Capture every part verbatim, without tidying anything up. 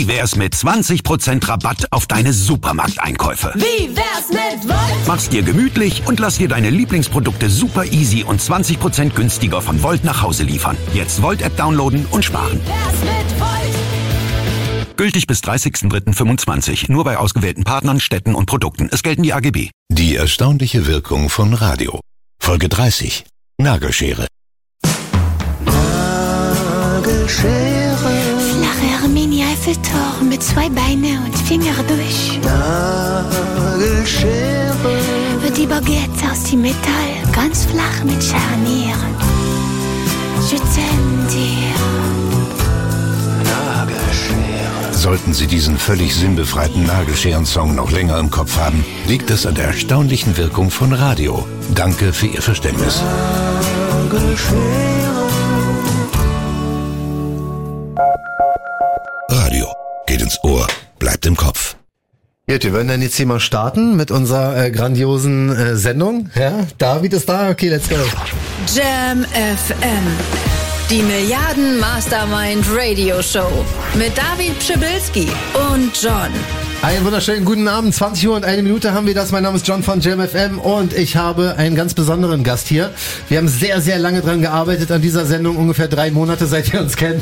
Wie wär's mit zwanzig Prozent Rabatt auf deine Supermarkteinkäufe? Wie wär's mit Volt? Mach's dir gemütlich und lass dir deine Lieblingsprodukte super easy und zwanzig Prozent günstiger von Volt nach Hause liefern. Jetzt Volt-App downloaden und sparen. Wie wär's mit Volt? Gültig bis dreißigster dritter fünfundzwanzig. Nur bei ausgewählten Partnern, Städten und Produkten. Es gelten die A G B. Die erstaunliche Wirkung von Radio. Folge dreißig. Nagelschere. Nagelschere. Flacher Mini-Eiffelturm mit zwei Beinen und Finger durch. Nagelschere. Die Baguette aus dem Metall, ganz flach mit Scharnieren. Je t'aime dir. Nagelschere. Sollten Sie diesen völlig sinnbefreiten Nagelscheren-Song noch länger im Kopf haben, liegt es an der erstaunlichen Wirkung von Radio. Danke für Ihr Verständnis. Nagelschere. Radio geht ins Ohr, bleibt im Kopf. Gut, wir wollen dann jetzt hier mal starten mit unserer äh, grandiosen äh, Sendung. Ja, David ist da, okay, let's go. Jam F M. Die Milliarden Mastermind Radio Show mit David Pschibilski und John. Einen wunderschönen guten Abend, zwanzig Uhr und eine Minute haben wir das. Mein Name ist John von Jam F M und ich habe einen ganz besonderen Gast hier. Wir haben sehr, sehr lange dran gearbeitet an dieser Sendung, ungefähr drei Monate, seit wir uns kennen.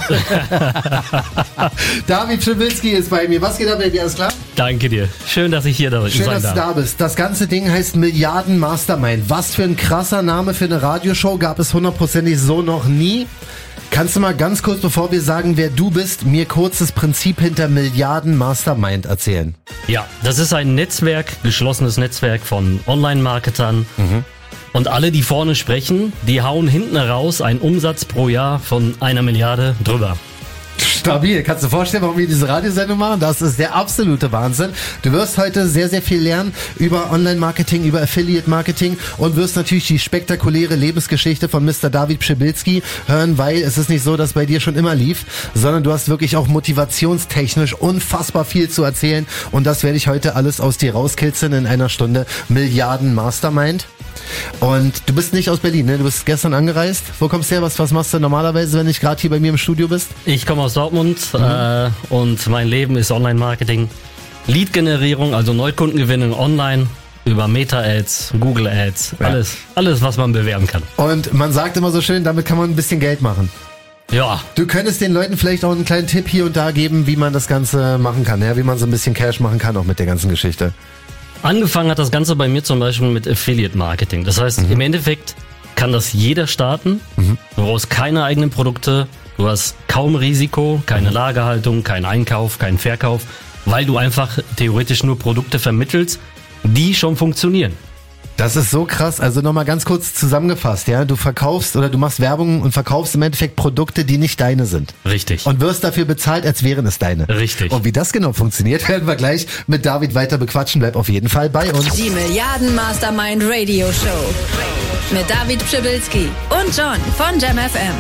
David Pschibilski ist bei mir. Was geht ab, Baby? Alles klar? Danke dir. Schön, dass ich hier da Schön, sein dass darf. du da bist. Das ganze Ding heißt Milliarden Mastermind. Was für ein krasser Name für eine Radioshow, gab es hundertprozentig so noch nie. Kannst du mal ganz kurz, bevor wir sagen, wer du bist, mir kurz das Prinzip hinter Milliarden Mastermind erzählen? Ja, das ist ein Netzwerk, geschlossenes Netzwerk von Online-Marketern. Mhm. Und alle, die vorne sprechen, die hauen hinten raus einen Umsatz pro Jahr von einer Milliarde drüber. Stabil. Kannst du dir vorstellen, warum wir diese Radiosendung machen? Das ist der absolute Wahnsinn. Du wirst heute sehr, sehr viel lernen über Online-Marketing, über Affiliate-Marketing und wirst natürlich die spektakuläre Lebensgeschichte von Mister David Pschibilski hören, weil es ist nicht so, dass bei dir schon immer lief, sondern du hast wirklich auch motivationstechnisch unfassbar viel zu erzählen und das werde ich heute alles aus dir rauskitzeln in einer Stunde Milliarden Mastermind. Und du bist nicht aus Berlin, ne? Du bist gestern angereist. Wo kommst du her? Was, was machst du normalerweise, wenn du gerade hier bei mir im Studio bist? Ich komme aus Dortmund mhm. äh, und mein Leben ist Online-Marketing, Lead-Generierung, also Neukundengewinnung online über Meta-Ads, Google-Ads, ja. alles, alles, was man bewerben kann. Und man sagt immer so schön, damit kann man ein bisschen Geld machen. Ja. Du könntest den Leuten vielleicht auch einen kleinen Tipp hier und da geben, wie man das Ganze machen kann, ja? Wie man so ein bisschen Cash machen kann auch mit der ganzen Geschichte. Angefangen hat das Ganze bei mir zum Beispiel mit Affiliate-Marketing. Das heißt, mhm. im Endeffekt kann das jeder starten. Mhm. Du brauchst keine eigenen Produkte, du hast kaum Risiko, keine mhm. Lagerhaltung, kein Einkauf, kein Verkauf, weil du einfach theoretisch nur Produkte vermittelst, die schon funktionieren. Das ist so krass. Also nochmal ganz kurz zusammengefasst, ja. Du verkaufst oder du machst Werbung und verkaufst im Endeffekt Produkte, die nicht deine sind. Richtig. Und wirst dafür bezahlt, als wären es deine. Richtig. Und wie das genau funktioniert, werden wir gleich mit David weiter bequatschen. Bleib auf jeden Fall bei uns. Die Milliarden Mastermind Radio Show mit David Pschibilski und John von Jam F M.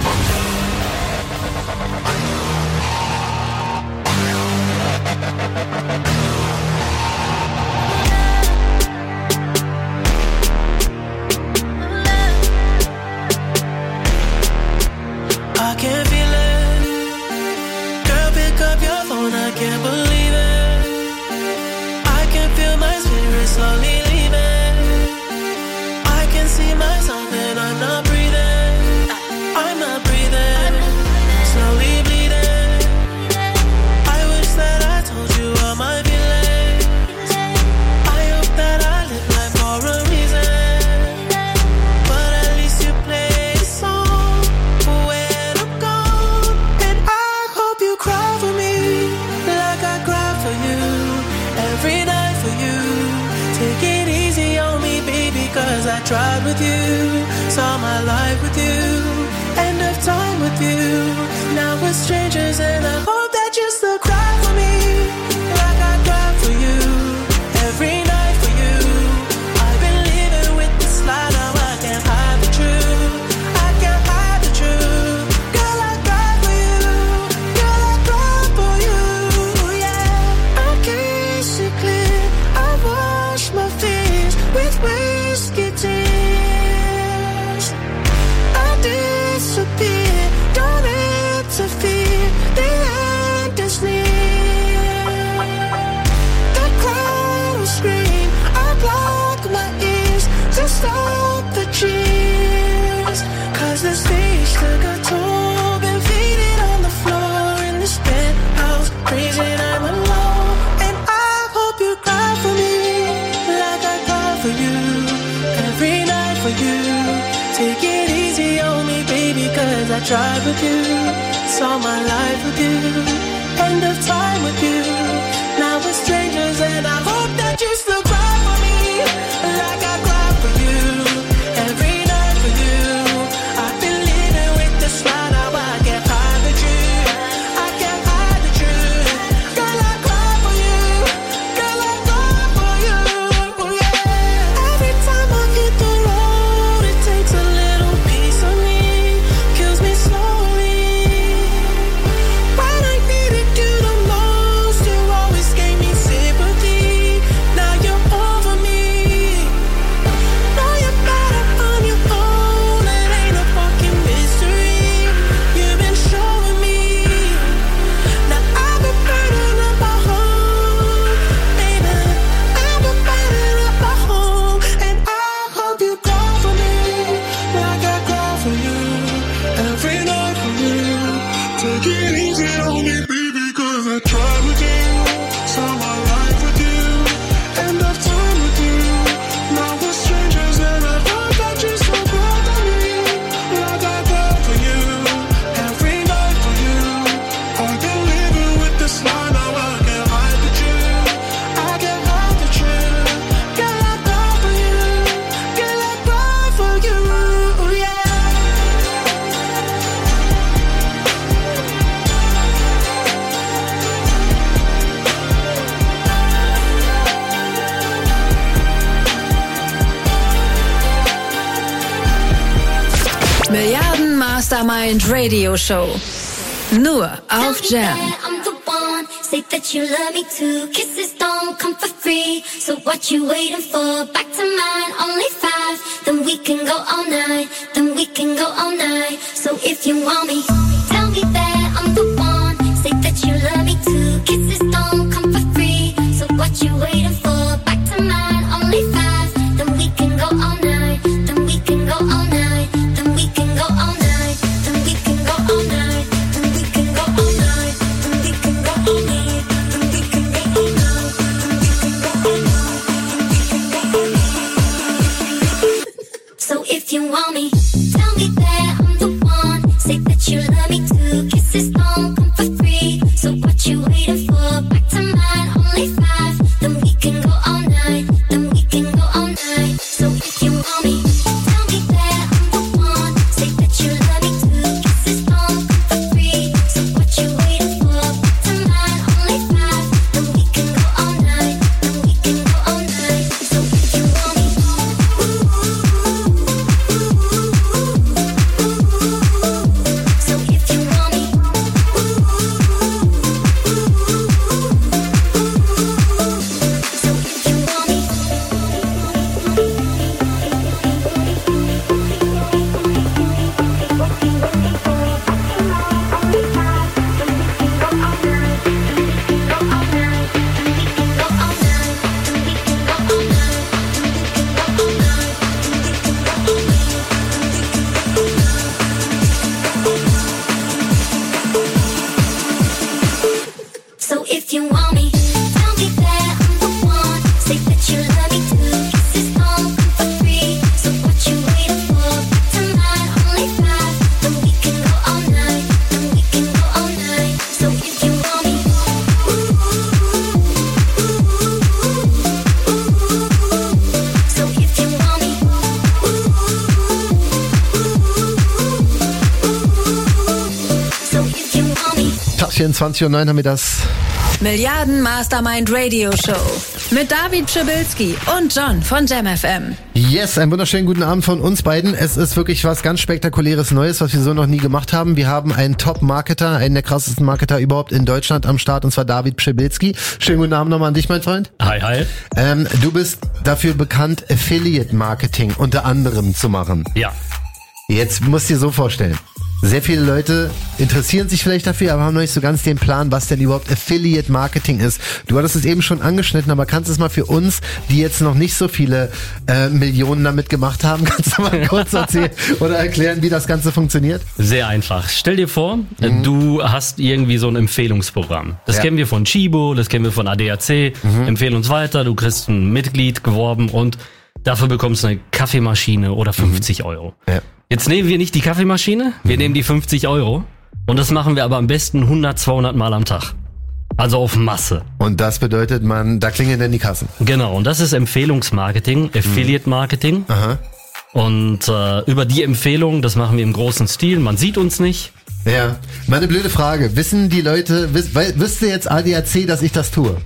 Tried with you, saw my life with you, end of time with you. Now we're strangers and I hope that you still cry for me, like I cry for you, every night for you. I've been living with this lie, now I can't hide the truth, I can't hide the truth. Girl, I cry for you, girl, I cry for you, yeah. I kiss it clear, I wash my fears with whiskey tears. Disappear, don't interfere. The tried with you, saw my life with you, end of time with you. Now we're strangers and I hope that you still cry for me like I cry for you every night for you. I've been living with this lie, now I can't hide the truth. I can't hide the truth. Girl, I cry for you. Girl, I cry for you. Yeah. Every time I hit the road, it takes a little piece of me, kills me slowly. When I needed you the most, you always gave me sympathy. Now you're over me. Now you're better on your own. It ain't a fucking mystery. You've been showing me. Now I've been burning up my home, baby. I've been burning up my home, and I hope you cry for me like I cry for you every night for you. Take it easy on me, baby, 'cause I tried with you, saw my life with you, end of time with you. Now we're strangers and I hope that you still cry for me like I cry for you every night for you. I've been living with this lie, now I can't hide the truth. I can't hide the truth. Girl, I cry for you. Girl, I cry for you. Yeah. Milliarden Mastermind Radio Show. Nur auf Jam. I'm the one. Say that you love me too. Kisses don't come for free. So what you waiting for? Back to mine, only five. Then we can go all night. Then we can go all night. So if you want me, tell me that I'm the one. Say that you love me too. Kisses don't come for free. So what you waiting for? Back to mine, only five. Then we can go all night. Then we can go all night. Then we can go all night. Then we can go all night. Then we can go all night. Then we can go all night. Then we can go all night. Then we can go all night. Then we can go all night. So if you want me, tell me that I'm the one. Say that you love me too. Kisses don't come for free. So what you waiting for? Back to mine, only five. Then we can go all night. Then we can go all night. So if you want me, tell me that I'm the one. Say that you love me too. Kisses don't come for free. So what you waiting for? Back to mine, only five. Then we can go all night. Then we can go all night. So if you want me, so if you want me, so if you want me. So if you want me, tell me that I'm the one. Say that you love me too. Kisses don't come for free. So what you waiting for? Back to mine, only five. Then we can go all night. Then we can go all night. So if you want me, so if you want me, so if you want me. Tag vierundzwanzig Uhr neun haben wir das. Milliarden Mastermind Radio Show. Mit David Pschibilski und John von Jam F M. Yes, einen wunderschönen guten Abend von uns beiden. Es ist wirklich was ganz Spektakuläres Neues, was wir so noch nie gemacht haben. Wir haben einen Top-Marketer, einen der krassesten Marketer überhaupt in Deutschland am Start, und zwar David Pschibilski. Schönen guten Abend nochmal an dich, mein Freund. Hi, hi. Ähm, du bist dafür bekannt, Affiliate-Marketing unter anderem zu machen. Ja. Jetzt musst du dir so vorstellen. Sehr viele Leute interessieren sich vielleicht dafür, aber haben noch nicht so ganz den Plan, was denn überhaupt Affiliate Marketing ist. Du hattest es eben schon angeschnitten, aber kannst du es mal für uns, die jetzt noch nicht so viele äh, Millionen damit gemacht haben, kannst du mal kurz erzählen oder erklären, wie das Ganze funktioniert? Sehr einfach. Stell dir vor, mhm. du hast irgendwie so ein Empfehlungsprogramm. Das ja. kennen wir von Chibo, das kennen wir von A D A C. Mhm. Empfehl uns weiter, du kriegst ein Mitglied geworben und dafür bekommst du eine Kaffeemaschine oder fünfzig mhm. Euro. Ja. Jetzt nehmen wir nicht die Kaffeemaschine, wir nehmen die fünfzig Euro und das machen wir aber am besten hundert, zweihundert Mal am Tag. Also auf Masse. Und das bedeutet, man, da klingeln dann die Kassen. Genau, und das ist Empfehlungsmarketing, Affiliate-Marketing. Aha. Und äh, über die Empfehlung, das machen wir im großen Stil, man sieht uns nicht. Ja, meine blöde Frage. Wissen die Leute, wiss, weil, wüsste jetzt A D A C, dass ich das tue?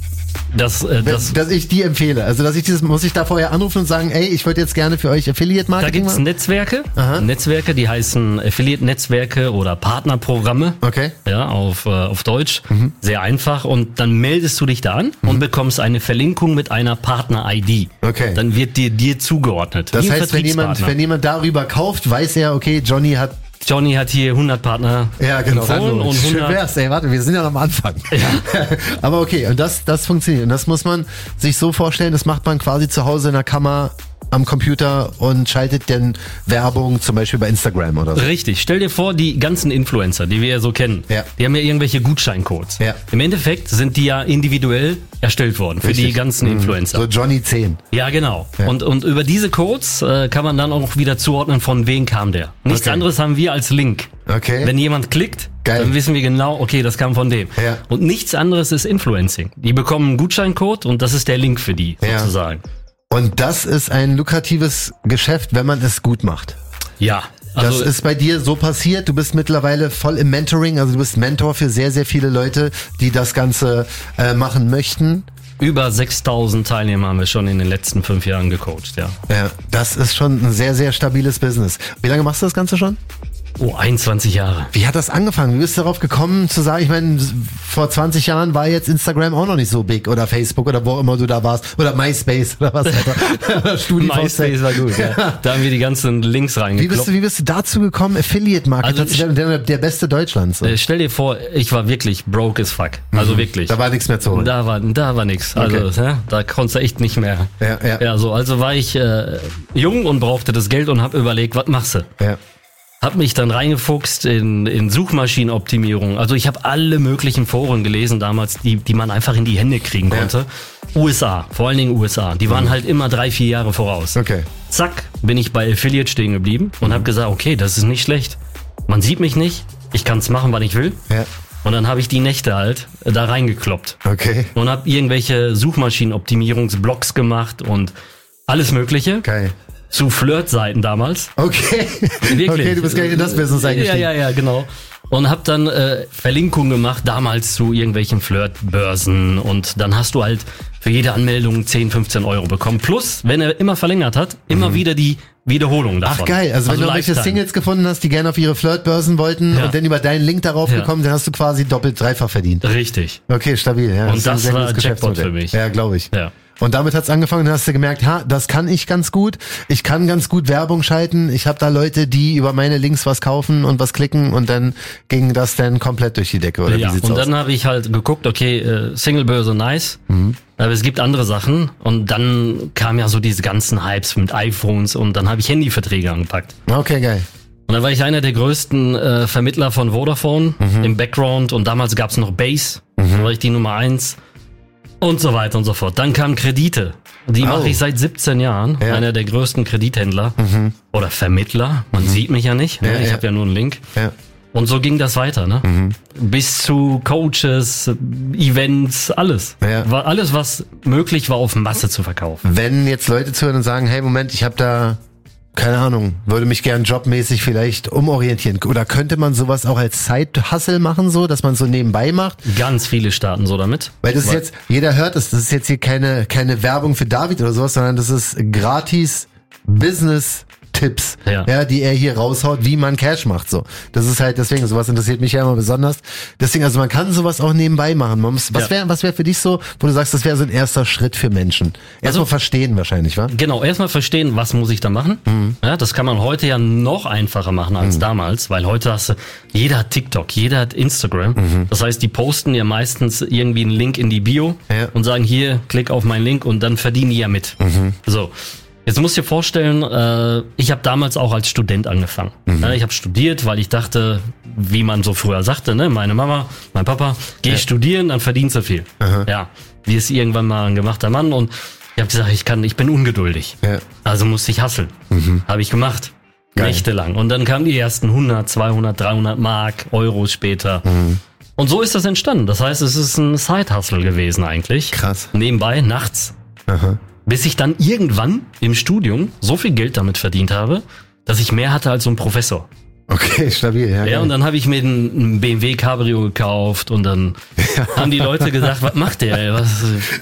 Das, äh, das, dass ich die empfehle. Also, dass ich dieses, muss ich da vorher anrufen und sagen, ey, ich würde jetzt gerne für euch Affiliate-Marketing Da gibt's machen? Netzwerke, Aha. Netzwerke, die heißen Affiliate-Netzwerke oder Partnerprogramme. Okay. Ja, auf, äh, auf Deutsch. Mhm. Sehr einfach. Und dann meldest du dich da an mhm. und bekommst eine Verlinkung mit einer Partner-I D. Okay. Dann wird dir, dir zugeordnet. Das Wie ein heißt, wenn jemand, wenn jemand darüber kauft, weiß er, okay, Johnny hat Johnny hat hier hundert Partner ja, genau, empfohlen und Schön hundert. wär's, ey, warte, wir sind ja noch am Anfang. Ja. Aber okay, und das, das funktioniert. Und das muss man sich so vorstellen, das macht man quasi zu Hause in der Kammer am Computer und schaltet dann Werbung zum Beispiel bei Instagram oder so. Richtig. Stell dir vor, die ganzen Influencer, die wir ja so kennen, Ja. die haben ja irgendwelche Gutscheincodes. Ja. Im Endeffekt sind die ja individuell erstellt worden für Richtig. die ganzen Influencer. So Johnny zehn. Ja, genau. Ja. Und, und über diese Codes äh, kann man dann auch wieder zuordnen, von wem kam der. Nichts Okay. anderes haben wir als Link. Okay. Wenn jemand klickt, Geil. dann wissen wir genau, okay, das kam von dem. Ja. Und nichts anderes ist Influencing. Die bekommen einen Gutscheincode und das ist der Link für die, Ja. sozusagen. Und das ist ein lukratives Geschäft, wenn man es gut macht. Ja. Also, Das ist bei dir so passiert. Du bist mittlerweile voll im Mentoring, also du bist Mentor für sehr, sehr viele Leute, die das Ganze äh, machen möchten. über sechstausend Teilnehmer haben wir schon in den letzten fünf Jahren gecoacht, ja. Ja, das ist schon ein sehr, sehr stabiles Business. Wie lange machst du das Ganze schon? Oh, einundzwanzig Jahre. Wie hat das angefangen? Wie bist du darauf gekommen zu sagen, ich meine, vor zwanzig Jahren war jetzt Instagram auch noch nicht so big oder Facebook oder wo auch immer du da warst oder MySpace oder was, Alter. StudiVZ. MySpace war gut, ja. Da haben wir die ganzen Links Wie reingekloppt. bist du, wie bist du dazu gekommen, Affiliate-Marketer Also zu werden, der, der Beste Deutschlands? So. Äh, stell dir vor, ich war wirklich broke as fuck. Also wirklich. Da war nichts mehr zu holen. Da war, da war nix. Also, Okay. ja, da konntest du echt nicht mehr. Ja, ja. Ja, so, also war ich äh, jung und brauchte das Geld und habe überlegt, was machst du? Ja. Hab mich dann reingefuchst in, in Suchmaschinenoptimierung. Also ich habe alle möglichen Foren gelesen damals, die, die man einfach in die Hände kriegen konnte. U S A, vor allen Dingen U S A. Die waren halt immer drei, vier Jahre voraus. Okay. Zack, bin ich bei Affiliate stehen geblieben und habe gesagt, okay, das ist nicht schlecht. Man sieht mich nicht, ich kann's machen, wann ich will. Ja. Und dann habe ich die Nächte halt äh, da reingekloppt. Okay. Und habe irgendwelche Suchmaschinenoptimierungsblogs gemacht und alles Mögliche. Geil. Zu Flirtseiten damals. Okay. Wirklich. Okay, du bist gar nicht in das Business eingestiegen. Ja, ja, ja, genau. Und hab dann äh, Verlinkungen gemacht, damals zu irgendwelchen Flirtbörsen. Und dann hast du halt für jede Anmeldung zehn, fünfzehn Euro bekommen. Plus, wenn er immer verlängert hat, immer wieder die Wiederholung davon. Ach geil, also, wenn du welche Lifetime. Singles gefunden hast, die gerne auf ihre Flirtbörsen wollten Ja. und dann über deinen Link darauf Ja. gekommen, dann hast du quasi doppelt, dreifach verdient. Richtig. Okay, stabil. Ja, Und ist ein das sehr war gutes Jackpot Geschäftsmodell. für mich. Ja, glaube ich. Ja. Und damit hat's angefangen, dann hast du gemerkt, ha, das kann ich ganz gut. Ich kann ganz gut Werbung schalten. Ich habe da Leute, die über meine Links was kaufen und was klicken und dann ging das dann komplett durch die Decke, oder Ja, wie sieht's und aus? dann habe ich halt geguckt, okay, äh, Singlebörse nice, Mhm. aber es gibt andere Sachen und dann kam ja so diese ganzen Hypes mit iPhones und dann habe ich Handyverträge angepackt. Okay, geil. Und dann war ich einer der größten äh, Vermittler von Vodafone Mhm. im Background und damals gab's noch Base, dann war ich die Nummer eins und so weiter und so fort. Dann kamen Kredite. Die Oh. mache ich seit siebzehn Jahren, Ja. Mhm. einer der größten Kredithändler oder Vermittler, man sieht mich ja nicht, ne? Ja, ich ja. habe ja nur einen Link. Ja. Und so ging das weiter, ne? Mhm. Bis zu Coaches, Events, alles. Ja. War alles, was möglich war, auf Masse zu verkaufen. Wenn jetzt Leute zuhören und sagen, hey, Moment, ich habe da, keine Ahnung, würde mich gern jobmäßig vielleicht umorientieren. Oder könnte man sowas auch als Side-Hustle machen, so, dass man so nebenbei macht? Ganz viele starten so damit. Weil das ist Weil- jetzt, jeder hört es, das ist jetzt hier keine, keine Werbung für David oder sowas, sondern das ist gratis Business-Tipps, Ja. ja, die er hier raushaut, wie man Cash macht, so. Das ist halt, deswegen, sowas interessiert mich ja immer besonders. Deswegen, also man kann sowas auch nebenbei machen. Man muss, was Ja. wäre, was wäre für dich so, wo du sagst, das wäre so ein erster Schritt für Menschen? Erstmal Also- verstehen wahrscheinlich, wa? Genau, erstmal verstehen, was muss ich da machen. Mhm. Ja, das kann man heute ja noch einfacher machen als damals, weil heute hast du, jeder hat TikTok, jeder hat Instagram. Das heißt, die posten ja meistens irgendwie einen Link in die Bio Mhm. Ja. und sagen, hier, klick auf meinen Link und dann verdienen die ja mit. Mhm. So. Jetzt musst du dir vorstellen, äh, ich habe damals auch als Student angefangen. Mhm. Ja, ich habe studiert, weil ich dachte, wie man so früher sagte, ne, meine Mama, mein Papa, geh studieren, dann verdienst du viel. Ja, wie es irgendwann mal ein gemachter Mann und ich habe gesagt, ich kann, ich bin ungeduldig. Ja. Also musste ich hustlen. Habe ich gemacht. Geil. Nächtelang. Und dann kamen die ersten hundert, zweihundert, dreihundert Mark, Euro später. Mhm. Und so ist das entstanden. Das heißt, es ist ein Side-Hustle gewesen eigentlich. Krass. Nebenbei, nachts. Aha. Bis ich dann irgendwann im Studium so viel Geld damit verdient habe, dass ich mehr hatte als so ein Professor. Okay, stabil. Ja, Ja, und dann habe ich mir ein B M W Cabrio gekauft und dann ja. haben die Leute gesagt, was macht der? Ey? Was,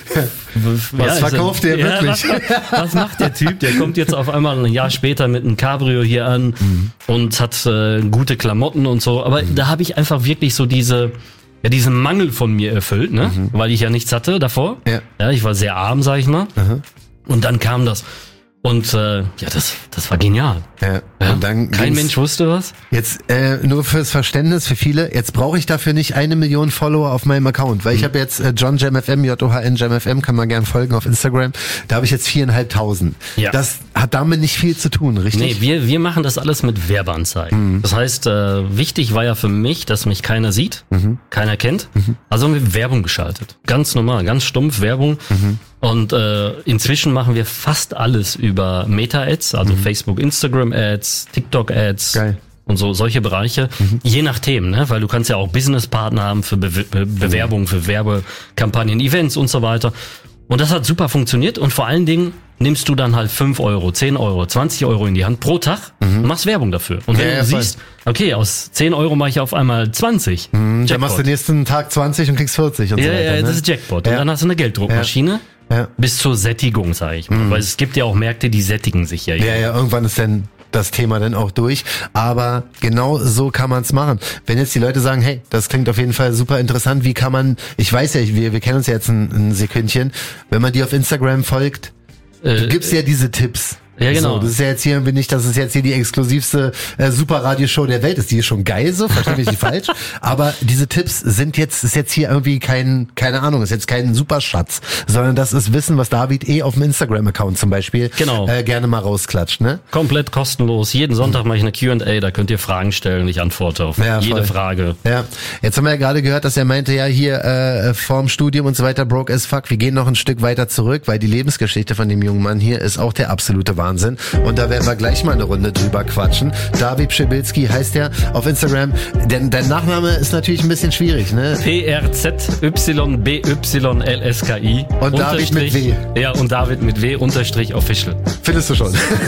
was ja, verkauft der ja, wirklich? Was, was macht der Typ? Der kommt jetzt auf einmal ein Jahr später mit einem Cabrio hier an mhm. und hat äh, gute Klamotten und so. Aber mhm. da habe ich einfach wirklich so diese... Ja, diesen Mangel von mir erfüllt, ne? Mhm. Weil ich ja nichts hatte davor. Ja. Ja, ich war sehr arm, sag ich mal. Mhm. Und dann kam das. Und äh, ja, das, das war genial. Ja. Ja. Und dann kein Mensch wusste was. Jetzt äh, nur fürs Verständnis für viele. Jetzt brauche ich dafür nicht eine Million Follower auf meinem Account, weil mhm. ich habe jetzt äh, John Jam F M, J O H N Jam F M, kann man gern folgen auf Instagram. Da habe ich jetzt viereinhalbtausend. Ja. Das hat damit nicht viel zu tun, richtig? Nee, wir wir machen das alles mit Werbeanzeigen. Mhm. Das heißt, äh, wichtig war ja für mich, dass mich keiner sieht, mhm. keiner kennt. Mhm. Also haben wir Werbung geschaltet. Ganz normal, ganz stumpf Werbung. Mhm. Und äh, inzwischen machen wir fast alles über Meta-Ads, also mhm. Facebook, Instagram-Ads, TikTok-Ads Geil. Und so solche Bereiche, mhm. je nach Themen, ne? Weil du kannst ja auch Businesspartner haben für Be- Be- Bewerbungen, für Werbekampagnen, Events und so weiter. Und das hat super funktioniert und vor allen Dingen nimmst du dann halt fünf Euro, zehn Euro, zwanzig Euro in die Hand pro Tag mhm. und machst Werbung dafür. Und wenn ja, du ja, siehst, okay, aus zehn Euro mache ich auf einmal zwanzig. Mhm, dann machst du den nächsten Tag zwanzig und kriegst vierzig und ja, so weiter. Ja, ne? das ist Jackpot. Ja. Und dann hast du eine Gelddruckmaschine. Ja. Ja. Bis zur Sättigung, sage ich mal. Mhm. Weil es gibt ja auch Märkte, die sättigen sich ja. Ja, ja, irgendwann ist dann das Thema dann auch durch. Aber genau so kann man es machen. Wenn jetzt die Leute sagen, hey, das klingt auf jeden Fall super interessant, wie kann man, ich weiß ja, wir, wir kennen uns ja jetzt ein, ein Sekündchen, wenn man dir auf Instagram folgt, äh, du gibst ja diese Tipps. Ja, genau. So, das ist ja jetzt hier nicht, dass es jetzt hier die exklusivste äh, Super-Radioshow der Welt ist. Die ist schon geil, so, verstehe mich nicht falsch. Aber diese Tipps sind jetzt, ist jetzt hier irgendwie kein, keine Ahnung, ist jetzt kein Superschatz, sondern das ist Wissen, was David eh auf dem Instagram-Account zum Beispiel genau. äh, gerne mal rausklatscht, ne? Komplett kostenlos. Jeden Sonntag mache ich eine Q and A, da könnt ihr Fragen stellen. Ich antworte auf ja, jede voll. Frage. Ja. Jetzt haben wir ja gerade gehört, dass er meinte, ja, hier äh, vorm Studium und so weiter, broke as fuck. Wir gehen noch ein Stück weiter zurück, weil die Lebensgeschichte von dem jungen Mann hier ist auch der absolute Wahnsinn. Und da werden wir gleich mal eine Runde drüber quatschen. David Pschibilski heißt er auf Instagram. Denn dein Nachname ist natürlich ein bisschen schwierig, ne? P R Z Y B Y L S K I. Und David mit W. Ja, und David mit W unterstrich official. Findest du schon.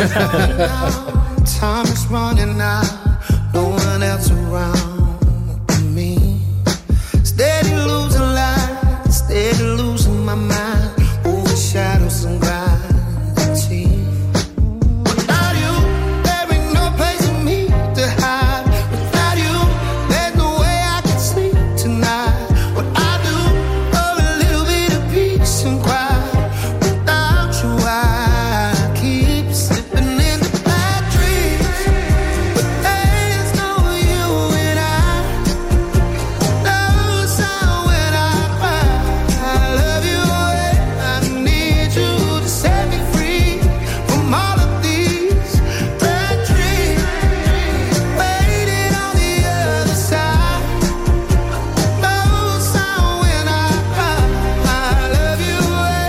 Time is running out, no one else around me. Steady losing light, steady losing my mind, over shadows and gravity. Without you, there ain't no place for me to hide. Without you, there's no way I can sleep tonight. What I do for a little bit of peace and quiet. Without you, I keep slipping into bad dreams. But there's no you and I. No sound when I cry. I love you and I need you to set me free from all of these bad dreams. Waiting on the other side. No sound when I cry. I love you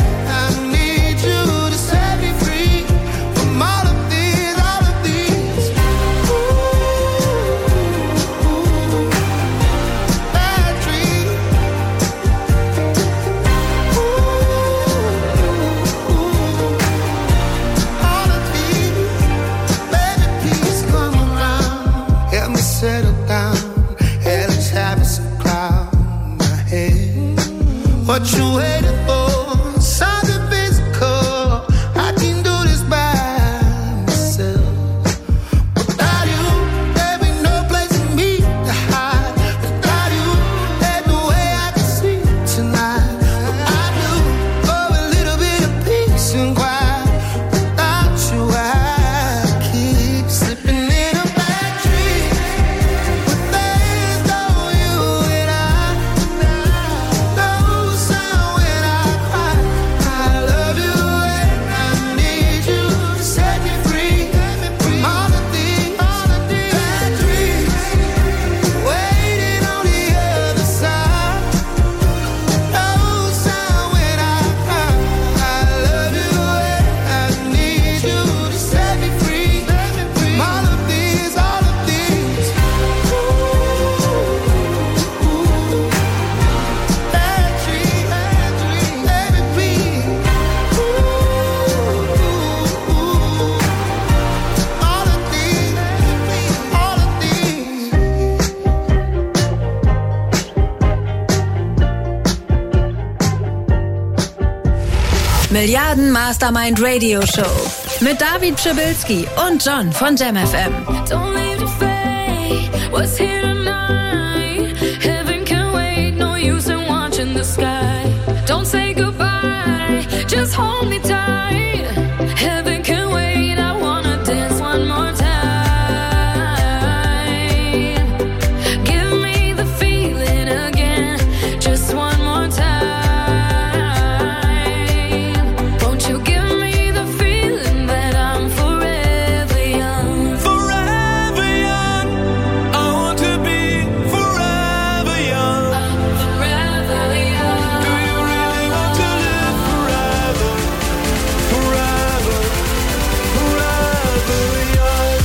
Milliarden Mastermind Radio Show mit David Pschibilski und John von Jam F M. Don't leave the fate, what's here tonight? Heaven can wait, no use in watching the sky. Don't say goodbye, just hold me tight. Heaven can wait, I wanna dance one more time. Give me the feeling again, just one more time. Won't you give me the feeling that I'm forever young? Forever young. I want to be forever young. I'm forever young. Do you really want to live forever? Forever, forever young.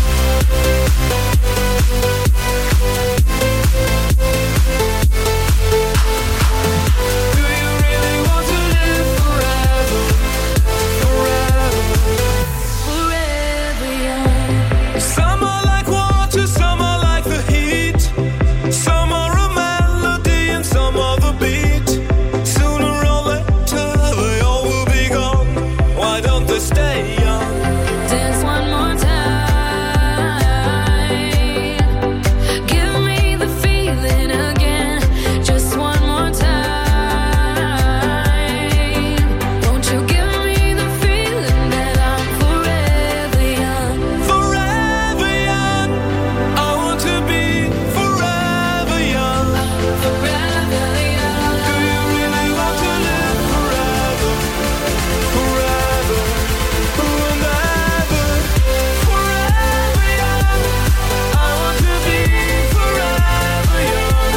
Do you really want to live forever? Forever. Forever young. Some are like water, some are like the heat. Some are a melody and some are the beat. Sooner or later they all will be gone. Why don't they stay young? Dance one more time. Give me the feeling again, just one more time. Won't you give me the feeling that I'm forever young? Forever young. I want to be forever young. Forever young. Do you really want to live forever? Forever, and ever. Forever young. I want to be forever young.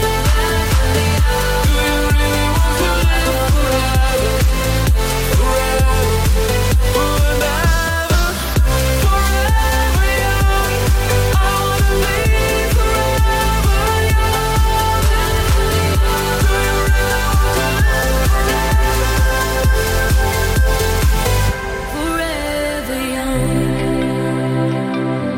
Do you really want to live forever? Forever, and ever. Forever young. I want to be forever young. Do you really want to live Forever young.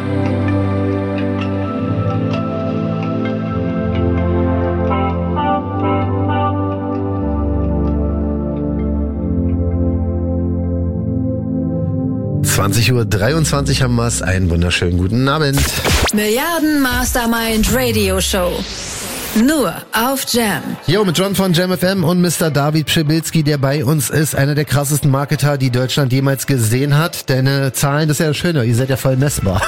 zwanzig Uhr dreiundzwanzig haben wir es. Einen wunderschönen guten Abend. Milliarden Mastermind Radio Show. Nur auf Jam. Jo, mit John von Jam F M und Mister David Pschibilski, der bei uns ist. Einer der krassesten Marketer, die Deutschland jemals gesehen hat. Deine Zahlen, das ist ja das Schöne, ihr seid ja voll messbar.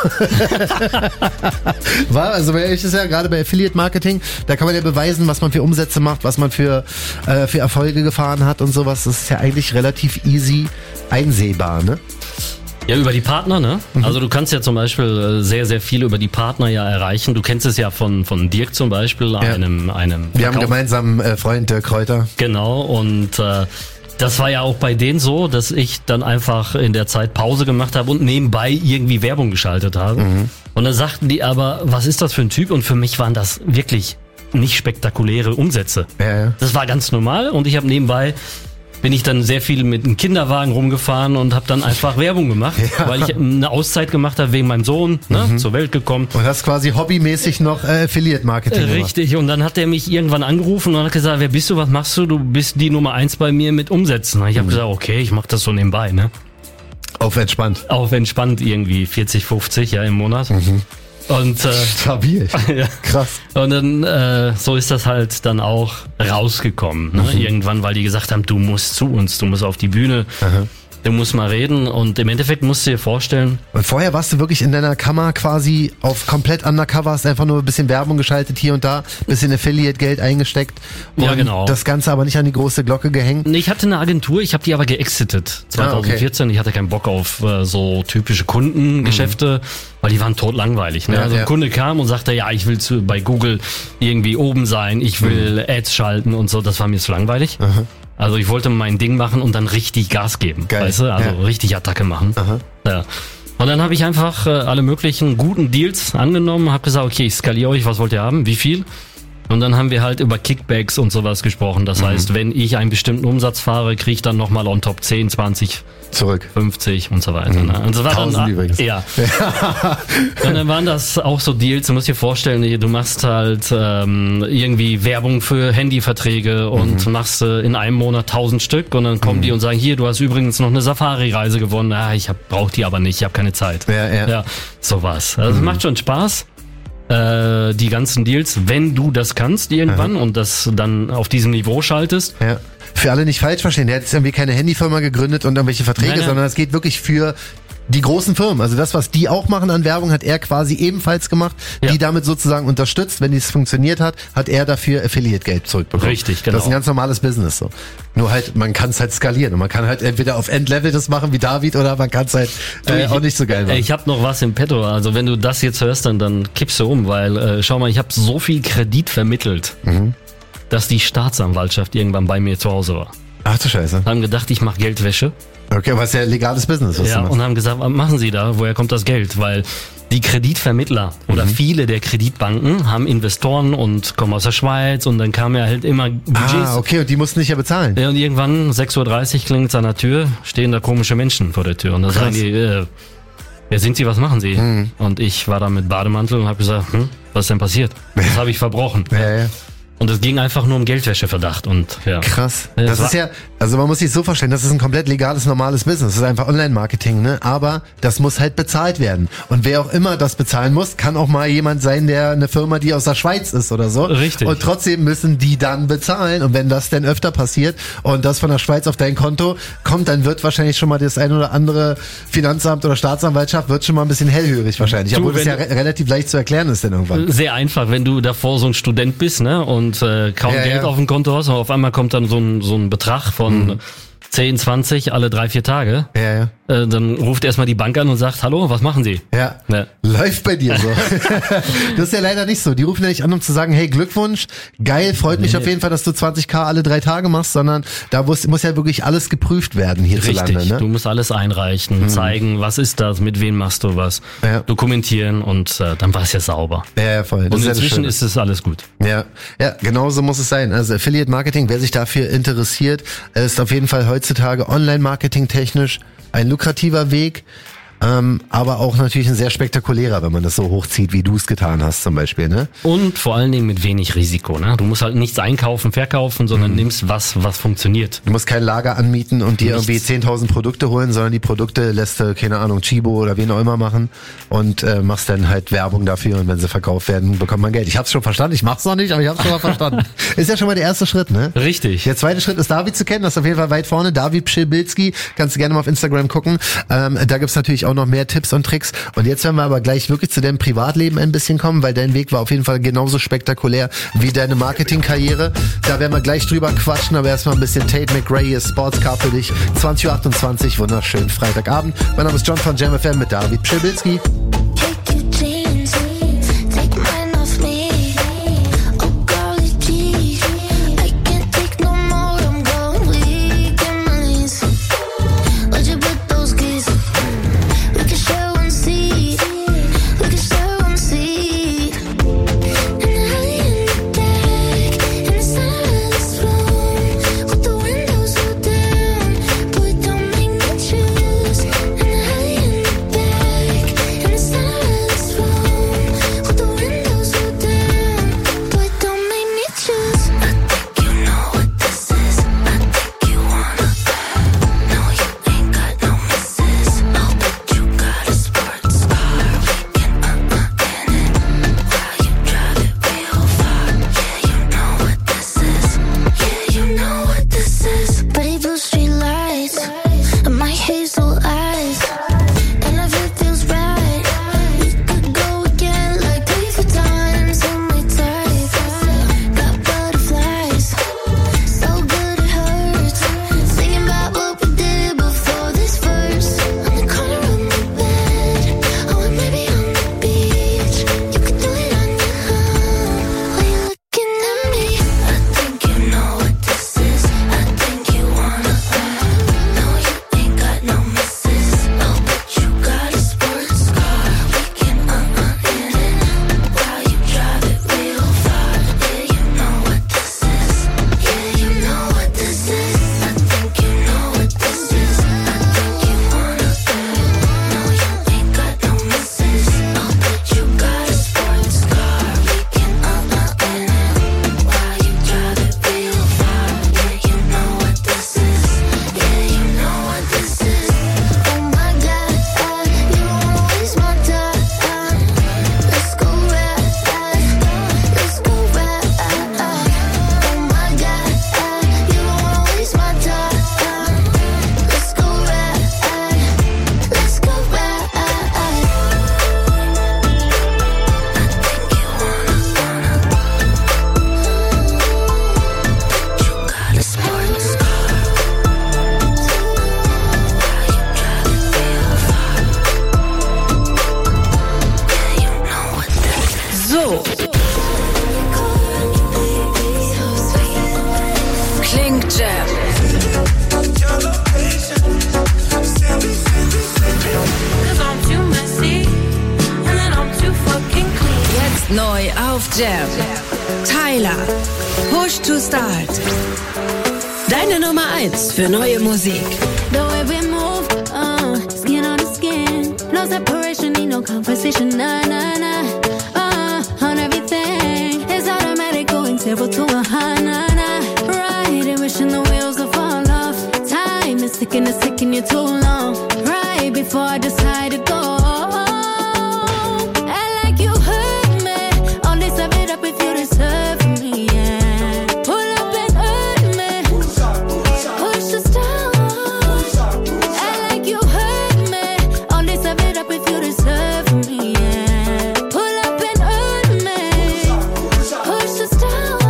War, also bei euch ist ja gerade bei Affiliate Marketing, da kann man ja beweisen, was man für Umsätze macht, was man für, äh, für Erfolge gefahren hat und sowas. Das ist ja eigentlich relativ easy einsehbar, ne? Ja, über die Partner, ne? Also du kannst ja zum Beispiel sehr, sehr viel über die Partner ja erreichen. Du kennst es ja von von Dirk zum Beispiel, Ja. einem einem Wir haben Verkauf- gemeinsam äh, Freund Dirk Kräuter. Genau, und äh, das war ja auch bei denen so, dass ich dann einfach in der Zeit Pause gemacht habe und nebenbei irgendwie Werbung geschaltet habe. Und dann sagten die aber, was ist das für ein Typ? Und für mich waren das wirklich nicht spektakuläre Umsätze. Ja, ja. Das war ganz normal und ich habe nebenbei bin ich dann sehr viel mit einem Kinderwagen rumgefahren und habe dann einfach Werbung gemacht, Ja. weil ich eine Auszeit gemacht habe wegen meinem Sohn, ne, zur Welt gekommen. Und hast quasi hobbymäßig noch äh, Affiliate Marketing gemacht. Richtig, und dann hat er mich irgendwann angerufen und hat gesagt, wer bist du, was machst du? Du bist die Nummer eins bei mir mit Umsätzen. Ich habe gesagt, okay, ich mache das so nebenbei, ne? Auf entspannt. Auf entspannt irgendwie vierzig, fünfzig, ja, im Monat. Und äh, Stabil. ja. Krass. Und dann, äh, so ist das halt dann auch rausgekommen. Ne? Irgendwann, weil die gesagt haben, du musst zu uns, du musst auf die Bühne, du musst mal reden. Und im Endeffekt musst du dir vorstellen, Und vorher warst du wirklich in deiner Kammer quasi auf komplett undercover, hast einfach nur ein bisschen Werbung geschaltet hier und da, bisschen Affiliate-Geld eingesteckt. Und Ja, genau. das Ganze aber nicht an die große Glocke gehängt. nee, ich hatte eine Agentur, ich habe die aber geexitet zwanzig vierzehn. Ich hatte keinen Bock auf äh, so typische Kundengeschäfte, weil die waren totlangweilig. Ne? Ja, also ja. ein Kunde kam und sagte, ja, ich will zu, bei Google irgendwie oben sein, ich will Ads schalten und so. Das war mir zu langweilig. Also ich wollte mein Ding machen und dann richtig Gas geben, Geil. weißt du? Also Ja. richtig Attacke machen. Ja. Und dann habe ich einfach äh, alle möglichen guten Deals angenommen, habe gesagt, okay, ich skaliere euch, was wollt ihr haben, wie viel? Und dann haben wir halt über Kickbacks und sowas gesprochen. Das mhm. heißt, wenn ich einen bestimmten Umsatz fahre, kriege ich dann nochmal on top zehn, zwanzig, zurück, fünfzig und so weiter. Mhm. Ne? Und so war tausend dann, übrigens. Ja. Und dann waren das auch so Deals, du musst dir vorstellen, du machst halt ähm, irgendwie Werbung für Handyverträge und mhm. machst äh, in einem Monat tausend Stück und dann kommen mhm. die und sagen, hier, du hast übrigens noch eine Safari-Reise gewonnen. Ah, ich hab, brauch die aber nicht, ich habe keine Zeit. Ja, ja. Ja, sowas. Also es mhm. macht schon Spaß. Äh, die ganzen Deals, wenn du das kannst irgendwann Aha. und das dann auf diesem Niveau schaltest. Ja. Für alle nicht falsch verstehen, der hat jetzt irgendwie keine Handyfirma gegründet und irgendwelche Verträge, nein, nein. sondern es geht wirklich für die großen Firmen. Also das, was die auch machen an Werbung, hat er quasi ebenfalls gemacht, ja. die damit sozusagen unterstützt. Wenn dies funktioniert hat, hat er dafür Affiliate-Geld zurückbekommen. Richtig, genau. Das ist ein ganz normales Business so. Nur halt, man kann es halt skalieren und man kann halt entweder auf Endlevel das machen wie David oder man kann es halt äh, auch nicht so geil machen. Ich habe noch was im Petto. Also wenn du das jetzt hörst, dann, dann kippst du um, weil äh, schau mal, ich habe so viel Kredit vermittelt, mhm. dass die Staatsanwaltschaft irgendwann bei mir zu Hause war. Ach du Scheiße. Haben gedacht, ich mache Geldwäsche. Okay, aber es ist ja legales Business, was ja, du machst. Und haben gesagt, was machen Sie da? Woher kommt das Geld? Weil die Kreditvermittler oder mhm. viele der Kreditbanken haben Investoren und kommen aus der Schweiz und dann kamen ja halt immer Budgets. Ah, okay, und die mussten nicht ja bezahlen. Ja, und irgendwann, sechs Uhr dreißig klingelt es an der Tür, stehen da komische Menschen vor der Tür und dann sagen die, äh, wer sind Sie, was machen Sie? Mhm. Und ich war da mit Bademantel und habe gesagt, hm, was ist denn passiert? Das habe ich verbrochen. Ja, ja. Und es ging einfach nur um Geldwäscheverdacht und ja. Krass. Das, das ist ja, also man muss sich so vorstellen, das ist ein komplett legales, normales Business. Das ist einfach Online-Marketing, ne? Aber das muss halt bezahlt werden. Und wer auch immer das bezahlen muss, kann auch mal jemand sein, der eine Firma, die aus der Schweiz ist oder so. Richtig. Und trotzdem müssen die dann bezahlen. Und wenn das denn öfter passiert und das von der Schweiz auf dein Konto kommt, dann wird wahrscheinlich schon mal das ein oder andere Finanzamt oder Staatsanwaltschaft wird schon mal ein bisschen hellhörig wahrscheinlich. Du, obwohl das ja re- relativ leicht zu erklären ist dann irgendwann. Sehr einfach, wenn du davor so ein Student bist, ne? Und und äh, kaum ja, Geld ja. auf dem Konto hast, und auf einmal kommt dann so ein, so ein Betrag von mhm. zehn, zwanzig alle drei, vier Tage. Ja, ja. Äh, dann ruft erstmal die Bank an und sagt, hallo, was machen Sie? Ja, ja. Läuft bei dir so. Das ist ja leider nicht so. Die rufen ja nicht an, um zu sagen, hey, Glückwunsch, geil, freut mich nee. auf jeden Fall, dass du zwanzig K alle drei Tage machst, sondern da muss, muss ja wirklich alles geprüft werden hierzulande. Richtig, ne? Du musst alles einreichen, mhm. zeigen, was ist das, mit wem machst du was, ja. dokumentieren und äh, dann war es ja sauber. Ja, ja, voll. Das und ist inzwischen ja ist es alles gut. Ja, ja, genau so muss es sein. Also Affiliate Marketing, wer sich dafür interessiert, ist auf jeden Fall heutzutage Online-Marketing technisch ein lukrativer Weg, ähm, aber auch natürlich ein sehr spektakulärer, wenn man das so hochzieht, wie du es getan hast zum Beispiel, ne? Und vor allen Dingen mit wenig Risiko, ne? Du musst halt nichts einkaufen, verkaufen, sondern mhm. nimmst was, was funktioniert. Du musst kein Lager anmieten und dir nichts. irgendwie zehntausend Produkte holen, sondern die Produkte lässt du, keine Ahnung, Chibo oder wen auch immer machen und äh, machst dann halt Werbung dafür und wenn sie verkauft werden, bekommt man Geld. Ich hab's schon verstanden, ich mach's noch nicht, aber ich hab's schon mal verstanden. Ist ja schon mal der erste Schritt, ne? Richtig. Der zweite Schritt ist David zu kennen, das ist auf jeden Fall weit vorne. David Pschibilski, kannst du gerne mal auf Instagram gucken. Ähm, da gibt's natürlich auch noch mehr Tipps und Tricks. Und jetzt werden wir aber gleich wirklich zu deinem Privatleben ein bisschen kommen, weil dein Weg war auf jeden Fall genauso spektakulär wie deine Marketingkarriere. Da werden wir gleich drüber quatschen, aber erstmal ein bisschen Tate McRae, hier Sportscar für dich. zwanzig Uhr achtundzwanzig, wunderschönen Freitagabend. Mein Name ist John von Jam F M mit David Pschibilski. In the Jam. Tyler, Push to Start. Deine Nummer eins für neue Musik. The way we move, uh, skin on the skin. No separation, need no conversation, nah, nah, nah. Uh, on everything, it's automatic, going zero to a high, nah, nah. Riding, wishing the wheels will fall off. Time is ticking, it's taking you too long. Right before I decide to go. I like you hurt me. Only serve it up if you deserve me, yeah. Pull up and hurt me. Push the start. I like you hurt me. Only serve it up if you deserve me, yeah. Pull up and hurt me. Push the start.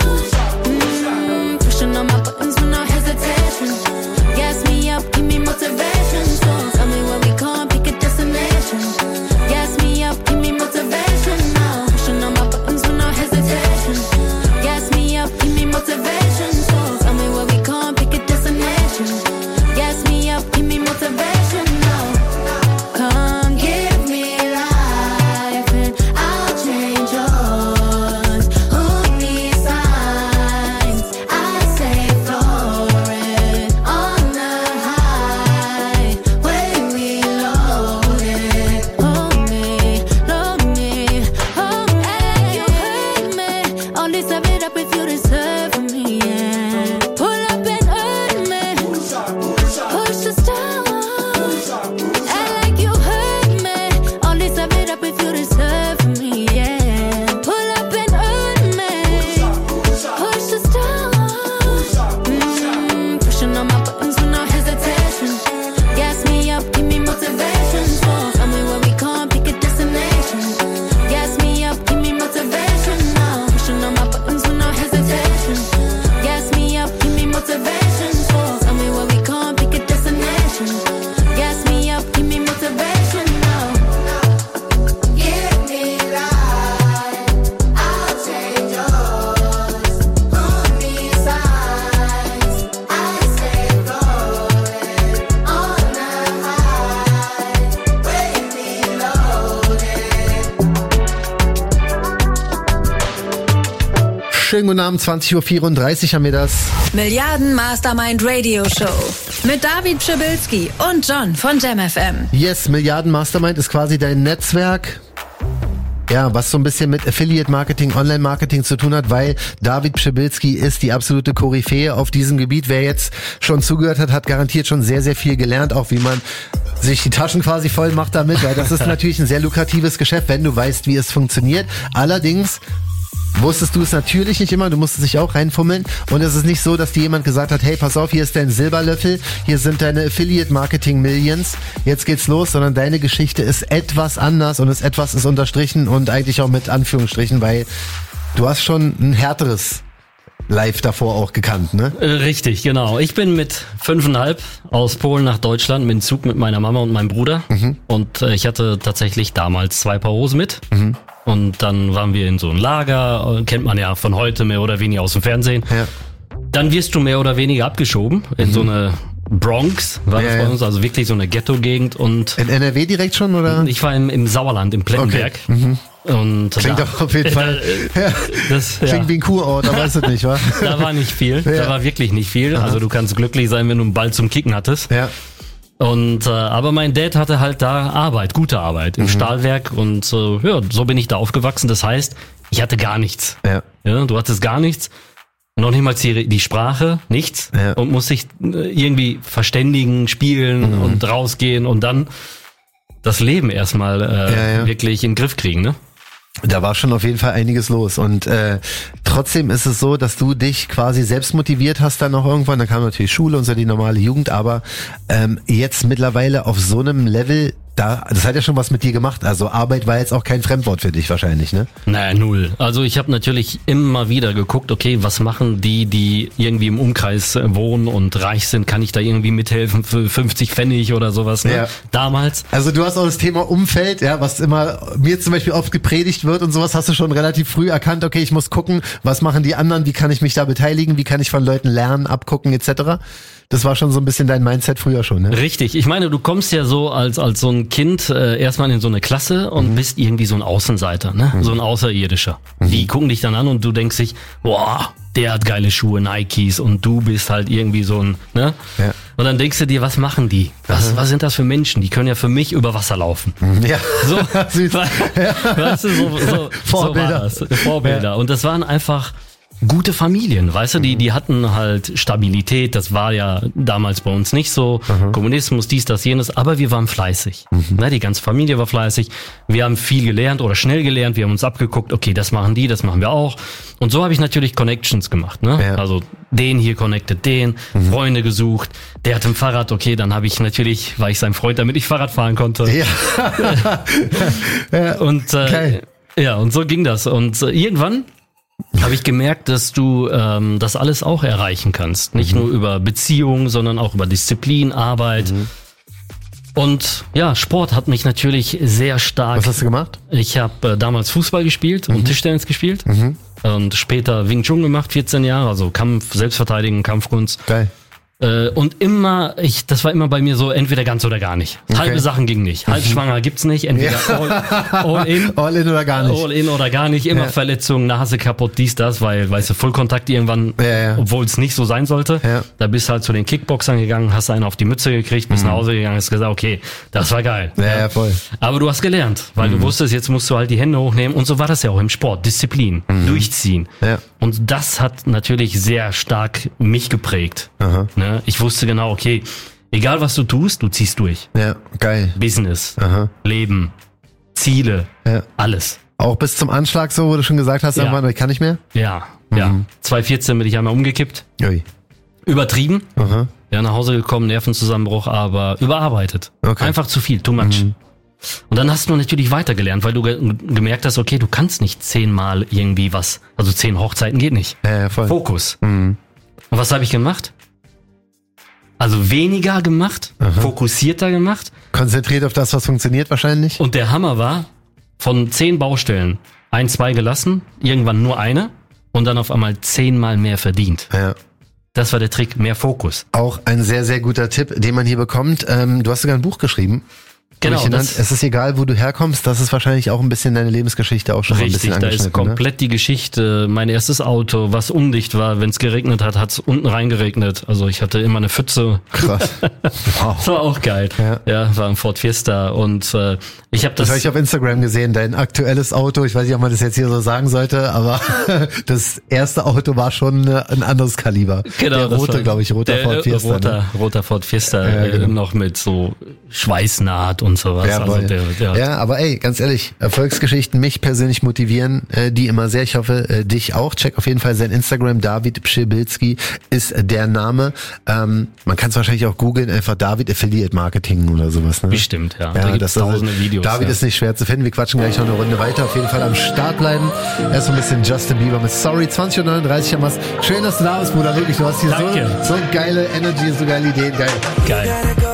Mm, pushing on my buttons with no hesitation. Gas me up, give me motivation. So tell me where we going, pick a destination. Gas me up, give me motivation now. Pushing on my buttons with no hesitation. Gas me up, give me motivation. So tell me where we going, pick a destination. Gas me up, give me motivation now. Come give me life and I'll change yours. Who needs signs? I say floating on the high when we load it. Hold me, load me, hold me. You hurt me. Only serve it up if you deserve me, yeah. Pull up and hurt me. Push the start. I like you hurt me. Only serve it up if you deserve me, yeah. Pull up and hurt me. Push the start. Mm, pushing on my buttons with no hesitation. Gas me up, give me motivation. So tell me where we going, pick a destination. Gas me up, give me motivation now. Pushing on my buttons with no hesitation. Gas me up, give me motivation. So tell me where we going, pick a destination. Gas me up, give me motivation now. Give me life, I'll change yours. Who needs signs? I say floating on the high when we load it. Schönen guten Abend, zwanzig Uhr vierunddreißig haben wir das. Milliarden Mastermind Radio Show. Mit David Pschibilski und John von Jam F M. Yes, Milliarden Mastermind ist quasi dein Netzwerk. Ja, was so ein bisschen mit Affiliate Marketing, Online Marketing zu tun hat, weil David Pschibilski ist die absolute Koryphäe auf diesem Gebiet. Wer jetzt schon zugehört hat, hat garantiert schon sehr, sehr viel gelernt, auch wie man sich die Taschen quasi voll macht damit, weil das ist natürlich ein sehr lukratives Geschäft, wenn du weißt, wie es funktioniert. Allerdings wusstest du es natürlich nicht immer, du musstest dich auch reinfummeln und es ist nicht so, dass dir jemand gesagt hat, hey, pass auf, hier ist dein Silberlöffel, hier sind deine Affiliate Marketing Millions, jetzt geht's los, sondern deine Geschichte ist etwas anders und das etwas ist unterstrichen und eigentlich auch mit Anführungsstrichen, weil du hast schon ein härteres Live davor auch gekannt, ne? Richtig, genau. Ich bin mit fünfeinhalb aus Polen nach Deutschland mit dem Zug mit meiner Mama und meinem Bruder mhm. und äh, ich hatte tatsächlich damals zwei Paar Hosen mit. Mhm. Und dann waren wir in so ein Lager, kennt man ja von heute mehr oder weniger aus dem Fernsehen. Ja. Dann wirst du mehr oder weniger abgeschoben in mhm. so eine Bronx, war ja, das bei ja. uns, also wirklich so eine Ghetto-Gegend. Und in N R W direkt schon, oder? Ich war im, im Sauerland, im Plettenberg. Okay. Mhm. Und klingt da, doch auf jeden Fall. Ja, das, klingt ja. wie ein Kurort, aber ist es nicht, wa? Da war nicht viel, ja. da war wirklich nicht viel. Aha. Also du kannst glücklich sein, wenn du einen Ball zum Kicken hattest. Ja. Und äh, aber mein Dad hatte halt da Arbeit, gute Arbeit im mhm. Stahlwerk und äh, ja, so bin ich da aufgewachsen. Das heißt, ich hatte gar nichts. Ja. Ja, du hattest gar nichts, noch nicht mal die, die Sprache, nichts ja. und musst dich irgendwie verständigen, spielen mhm. und rausgehen und dann das Leben erstmal äh, ja, ja. wirklich in den Griff kriegen, ne? Da war schon auf jeden Fall einiges los und äh, trotzdem ist es so, dass du dich quasi selbst motiviert hast dann noch irgendwann, dann kam natürlich Schule und so die normale Jugend, aber ähm, jetzt mittlerweile auf so einem Level, da, das hat ja schon was mit dir gemacht, also Arbeit war jetzt auch kein Fremdwort für dich wahrscheinlich, ne? Naja, null. Also ich habe natürlich immer wieder geguckt, okay, was machen die, die irgendwie im Umkreis wohnen und reich sind, kann ich da irgendwie mithelfen für fünfzig Pfennig oder sowas, ne? Ja. Damals. Also du hast auch das Thema Umfeld, ja, was immer mir zum Beispiel oft gepredigt wird und sowas, hast du schon relativ früh erkannt, okay, ich muss gucken, was machen die anderen, wie kann ich mich da beteiligen, wie kann ich von Leuten lernen, abgucken et cetera. Das war schon so ein bisschen dein Mindset früher schon, ne? Richtig. Ich meine, du kommst ja so als als so ein Kind äh, erstmal in so eine Klasse und mhm. bist irgendwie so ein Außenseiter, ne? Mhm. So ein Außerirdischer. Mhm. Die gucken dich dann an und du denkst dich, boah, der hat geile Schuhe, Nikes, und du bist halt irgendwie so ein, ne? Ja. Und dann denkst du dir, was machen die? Was, mhm. was sind das für Menschen? Die können ja für mich über Wasser laufen. Ja. So, weißt du, so, so, Vorbilder. So war das. Vorbilder. Ja. Und das waren einfach gute Familien, weißt du, die, die hatten halt Stabilität, das war ja damals bei uns nicht so, mhm. Kommunismus, dies, das, jenes, aber wir waren fleißig. Mhm. Ne, die ganze Familie war fleißig, wir haben viel gelernt oder schnell gelernt, wir haben uns abgeguckt, okay, das machen die, das machen wir auch. Und so habe ich natürlich Connections gemacht, ne? Ja. Also den hier connected, den, mhm. Freunde gesucht, der hat ein Fahrrad, okay, dann habe ich natürlich, war ich sein Freund, damit ich Fahrrad fahren konnte. Ja. ja. Und äh, okay. ja, und so ging das. Und äh, irgendwann habe ich gemerkt, dass du ähm, das alles auch erreichen kannst. Nicht mhm. nur über Beziehungen, sondern auch über Disziplin, Arbeit. Mhm. Und ja, Sport hat mich natürlich sehr stark... Was hast du gemacht? Ich habe äh, damals Fußball gespielt mhm. und Tischtennis gespielt. Mhm. Und später Wing Chun gemacht, vierzehn Jahre. Also Kampf, Selbstverteidigen, Kampfkunst. Geil. Und immer, ich, das war immer bei mir so, entweder ganz oder gar nicht. Okay. Halbe Sachen ging nicht. Halbschwanger gibt's nicht. Entweder ja. all, all in. All in oder gar nicht. All in oder gar nicht. Immer ja. Verletzungen, Nase kaputt, dies, das, weil, weißt du, Vollkontakt irgendwann, ja, ja. obwohl es nicht so sein sollte. Ja. Da bist du halt zu den Kickboxern gegangen, hast einen auf die Mütze gekriegt, bist mhm. nach Hause gegangen, hast gesagt, okay, das war geil. Ja, ja, voll. Aber du hast gelernt, weil mhm. du wusstest, jetzt musst du halt die Hände hochnehmen. Und so war das ja auch im Sport. Disziplin, mhm. durchziehen. Ja. Und das hat natürlich sehr stark mich geprägt. Aha. Ne? Ich wusste genau, okay, egal was du tust, du ziehst durch. Ja, geil. Business, Aha. Leben, Ziele, ja. alles. Auch bis zum Anschlag so, wo du schon gesagt hast, ja. irgendwann, ich kann nicht mehr? Ja, mhm. ja. zwanzig vierzehn bin ich einmal umgekippt. Ui. Übertrieben. Aha. Ja, nach Hause gekommen, Nervenzusammenbruch, aber überarbeitet. Okay. Einfach zu viel, too much. Mhm. Und dann hast du natürlich weitergelernt, weil du ge- gemerkt hast, okay, du kannst nicht zehnmal irgendwie was, also zehn Hochzeiten geht nicht. Ja, ja, voll. Fokus. Mhm. Und was habe ich gemacht? Also weniger gemacht, Aha. fokussierter gemacht. Konzentriert auf das, was funktioniert wahrscheinlich. Und der Hammer war, von zehn Baustellen ein, zwei gelassen, irgendwann nur eine und dann auf einmal zehnmal mehr verdient. Ja. Das war der Trick, mehr Fokus. Auch ein sehr, sehr guter Tipp, den man hier bekommt. Ähm, du hast sogar ein Buch geschrieben. Genau. Das, es ist egal, wo du herkommst, das ist wahrscheinlich auch ein bisschen deine Lebensgeschichte auch schon richtig, ein bisschen angeschnitten. Richtig, da ist komplett ne? die Geschichte, mein erstes Auto, was undicht war, wenn es geregnet hat, hat es unten reingeregnet. Also ich hatte immer eine Pfütze. Krass. Wow. Das war auch geil. Ja, ja war ein Ford Fiesta und äh, ich habe das... Das habe ich auf Instagram gesehen, dein aktuelles Auto, ich weiß nicht, ob man das jetzt hier so sagen sollte, aber das erste Auto war schon ein anderes Kaliber. Genau. Der rote, glaube ich, roter der, Ford Fiesta. Roter, ne? roter Ford Fiesta, ja, äh, genau. noch mit so Schweißnaht und sowas. Ja, also der, der ja, aber ey, ganz ehrlich, Erfolgsgeschichten mich persönlich motivieren, äh, die immer sehr. Ich hoffe, äh, dich auch. Check auf jeden Fall sein Instagram, David Pschibilski ist der Name. Ähm, man kann es wahrscheinlich auch googeln, einfach David Affiliate Marketing oder sowas. Ne? Bestimmt, ja. ja da gibt es tausende Videos. David ja. ist nicht schwer zu finden. Wir quatschen gleich noch eine Runde weiter. Auf jeden Fall am Start bleiben. Erst so ein bisschen Justin Bieber mit Sorry, zwanzig Uhr neununddreißig haben wir's. Schön, dass du da bist, Bruder. Wirklich, du hast hier so, so geile Energy, so geile Ideen. Geil. Geil.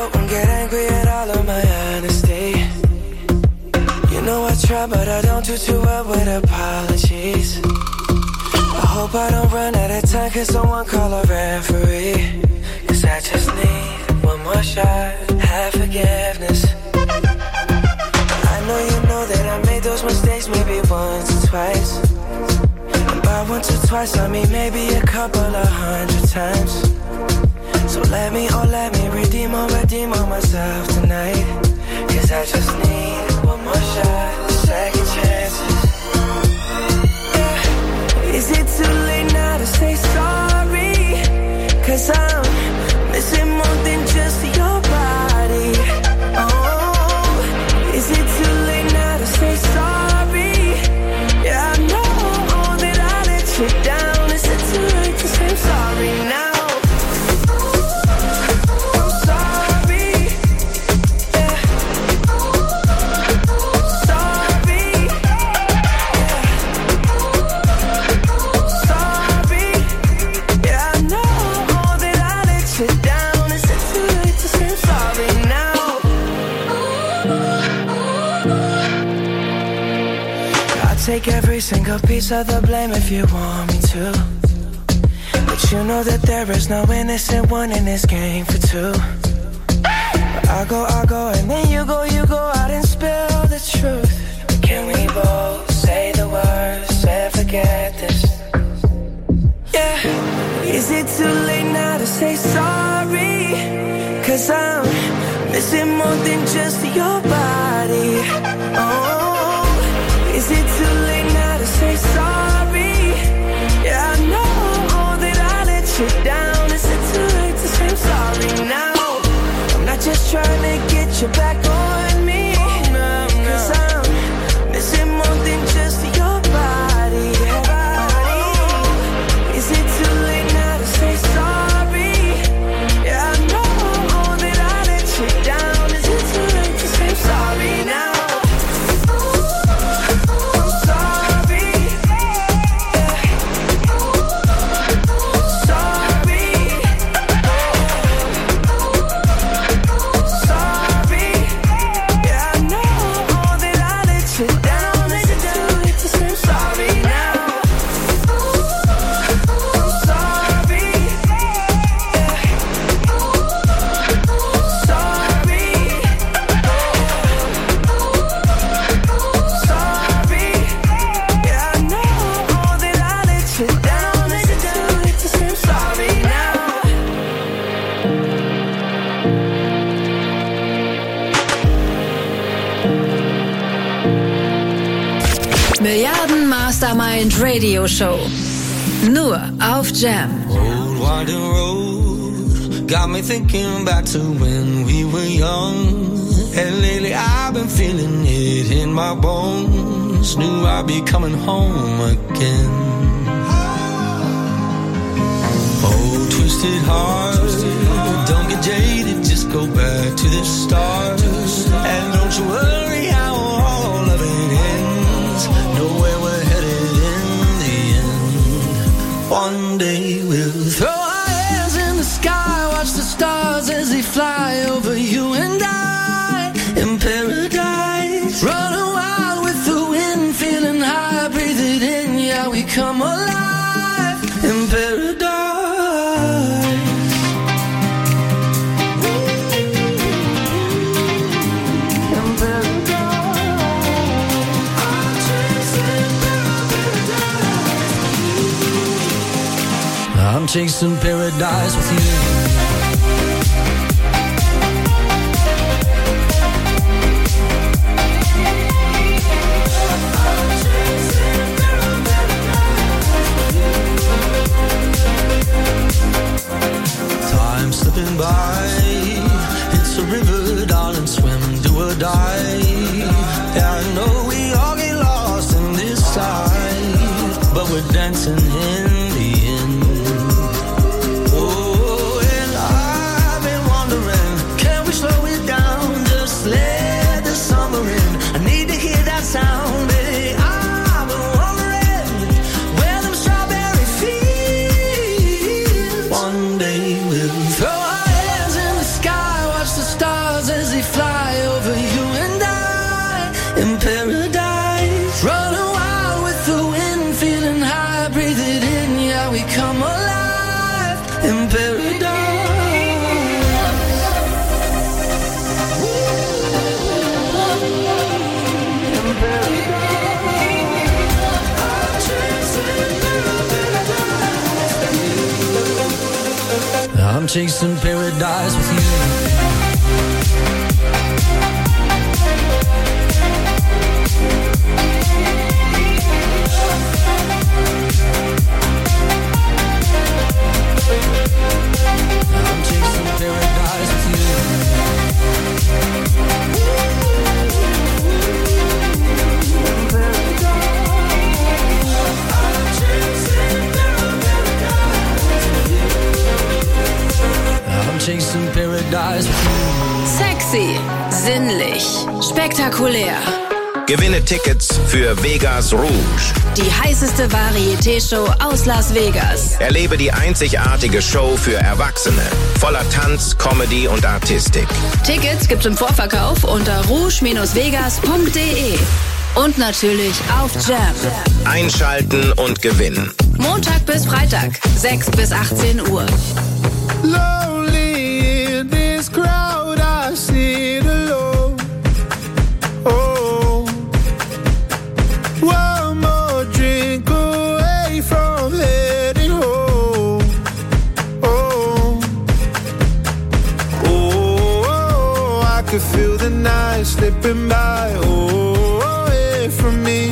Try, but I don't do too well with apologies. I hope I don't run out of time, cause someone call a referee. Cause I just need one more shot, have forgiveness. I know you know that I made those mistakes maybe once or twice. And by once or twice I mean maybe a couple of hundred times. So let me, oh let me redeem or redeem on myself tonight. Cause I just need one more shot. Second chances. Yeah. Is it too late now to say sorry? Cause I'm missing more than just your body. Oh, is it too late now to say sorry? Yeah, I know that I let you down. Is it too late to say sorry now? Take every single piece of the blame if you want me to. But But you know that there is no innocent one in this game for two. But I go, I go, and then you go, you go out and spill the truth. Can we both say the words and forget this? Yeah. Is it too late now to say sorry? Cause I'm missing more than just your body. Oh, is it too late now to say sorry? Yeah, I know that I let you down. Is it too late to say I'm sorry now? I'm not just trying to get you back on me. Cause I'm missing more than just your body. Is it too late now to say sorry? Yeah, I know that I let you down. Is it too late to say sorry now? I'm sorry. Yeah. Sorry. Sorry. Yeah, I know that I let you down. Is it too late to say sorry now? I'm sorry. Yeah. Sorry. Sorry. Yeah, I know that I let you down. Is it too late to say sorry now? Milliarden Mastermind Radio Show. Nur auf Jam. Old winding road got me thinking back to when we were young. And lately I've been feeling it in my bones. Knew I'd be coming home again. Oh, twisted heart, don't get jaded, just go back to the start. And don't you worry how all of it ends. Know where we're headed in the end. One day we'll throw our hands in the sky, watch the stars as they fly over you and I. In paradise, running wild with the wind, feeling high, breathe it in, yeah, we come alive. In paradise. In paradise. I'm chasing paradise. I'm chasing paradise with you. Time slipping by, it's a river, darling, swim, do or die. Yeah, I know we all get lost in this side, but we're dancing in the end. Oh, and I've been wondering, can we slow it down, just let the summer in. I need to hear that sound, baby. I've been wondering where them strawberry fields. One day we'll throw our hands in the sky, watch the stars as they fly over you and I. In paradise, running wild with the wind, feeling high, breathe it in, yeah, we come alive. In paradise. In paradise. I'm chasing paradise with you. I'm chasing paradise with you. I'm chasing paradise with you. Sexy, sinnlich, spektakulär. Gewinne Tickets für Vegas Rouge. Die heißeste Varieté-Show aus Las Vegas. Erlebe die einzigartige Show für Erwachsene. Voller Tanz, Comedy und Artistik. Tickets gibt's im Vorverkauf unter rouge Bindestrich vegas Punkt de. Und natürlich auf Jam. Einschalten und gewinnen. Montag bis Freitag, sechs bis achtzehn Uhr. Lonely in this crowd, I sit alone. Oh, one more drink away from heading home. Oh, oh, I could feel the night slipping by. Oh, away from me.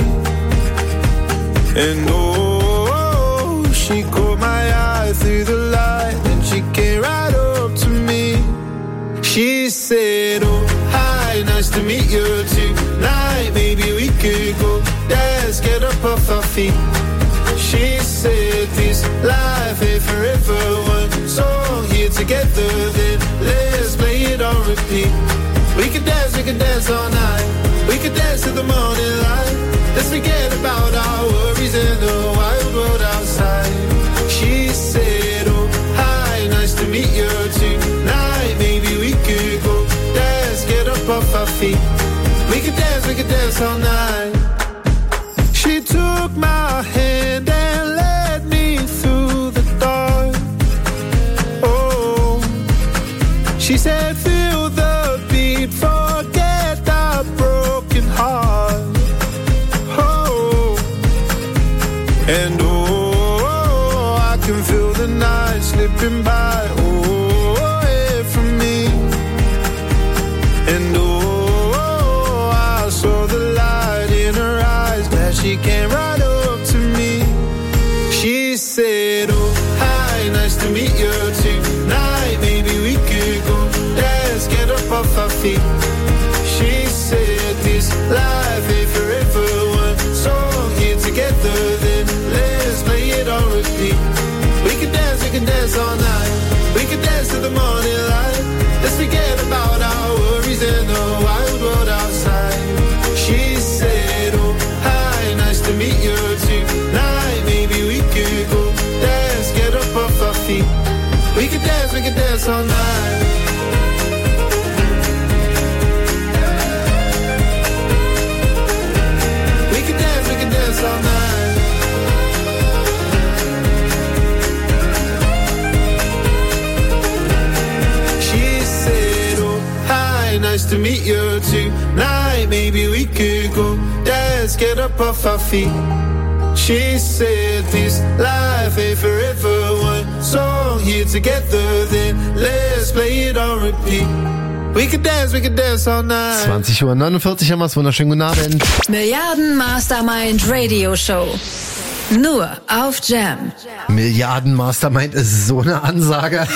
And oh, she caught my eye through the light, and she came right up to me. She said, oh, hi, nice to meet you tonight. Maybe we could go dance, get up off our feet. She said, this life ain't forever. One song here together, then let's play it on repeat. We could dance, we could dance all night. We could dance to the morning light. Let's forget about our worries in the wild world outside. She said, oh, hi, nice to meet you tonight. Maybe we could go dance, get up off our feet. We could dance, we could dance all night. She took my hand and led me through the dark. Oh, she said, feel the beat, forget the broken heart. Oh, and oh, I can feel the night slipping by. Oh, away from me. And oh, I saw the light in her eyes. Glad she came right up to me. She said, oh, hi, nice to meet you tonight. Maybe we could go dance, get up off our feet. She said, this life ain't forever. One song here together, then let's play it on repeat. We can dance, we can dance all night. We can dance to the morning light. Let's forget about our worries in the wild world outside. She said, oh, hi, nice to meet you tonight. Maybe we could go dance, get up off our feet. We can dance, we can dance all night. We can dance, we can dance all night. Nice to meet you tonight. Maybe we could go dance, get up off our feet. She said this life ain't forever. One song here together, then let's play it on repeat. We could dance, we could dance all night. zwanzig Uhr neunundvierzig haben wir es. Wunderschönen guten Abend. Milliarden Mastermind Radio Show. Nur auf Jam. Milliarden Mastermind ist so eine Ansage.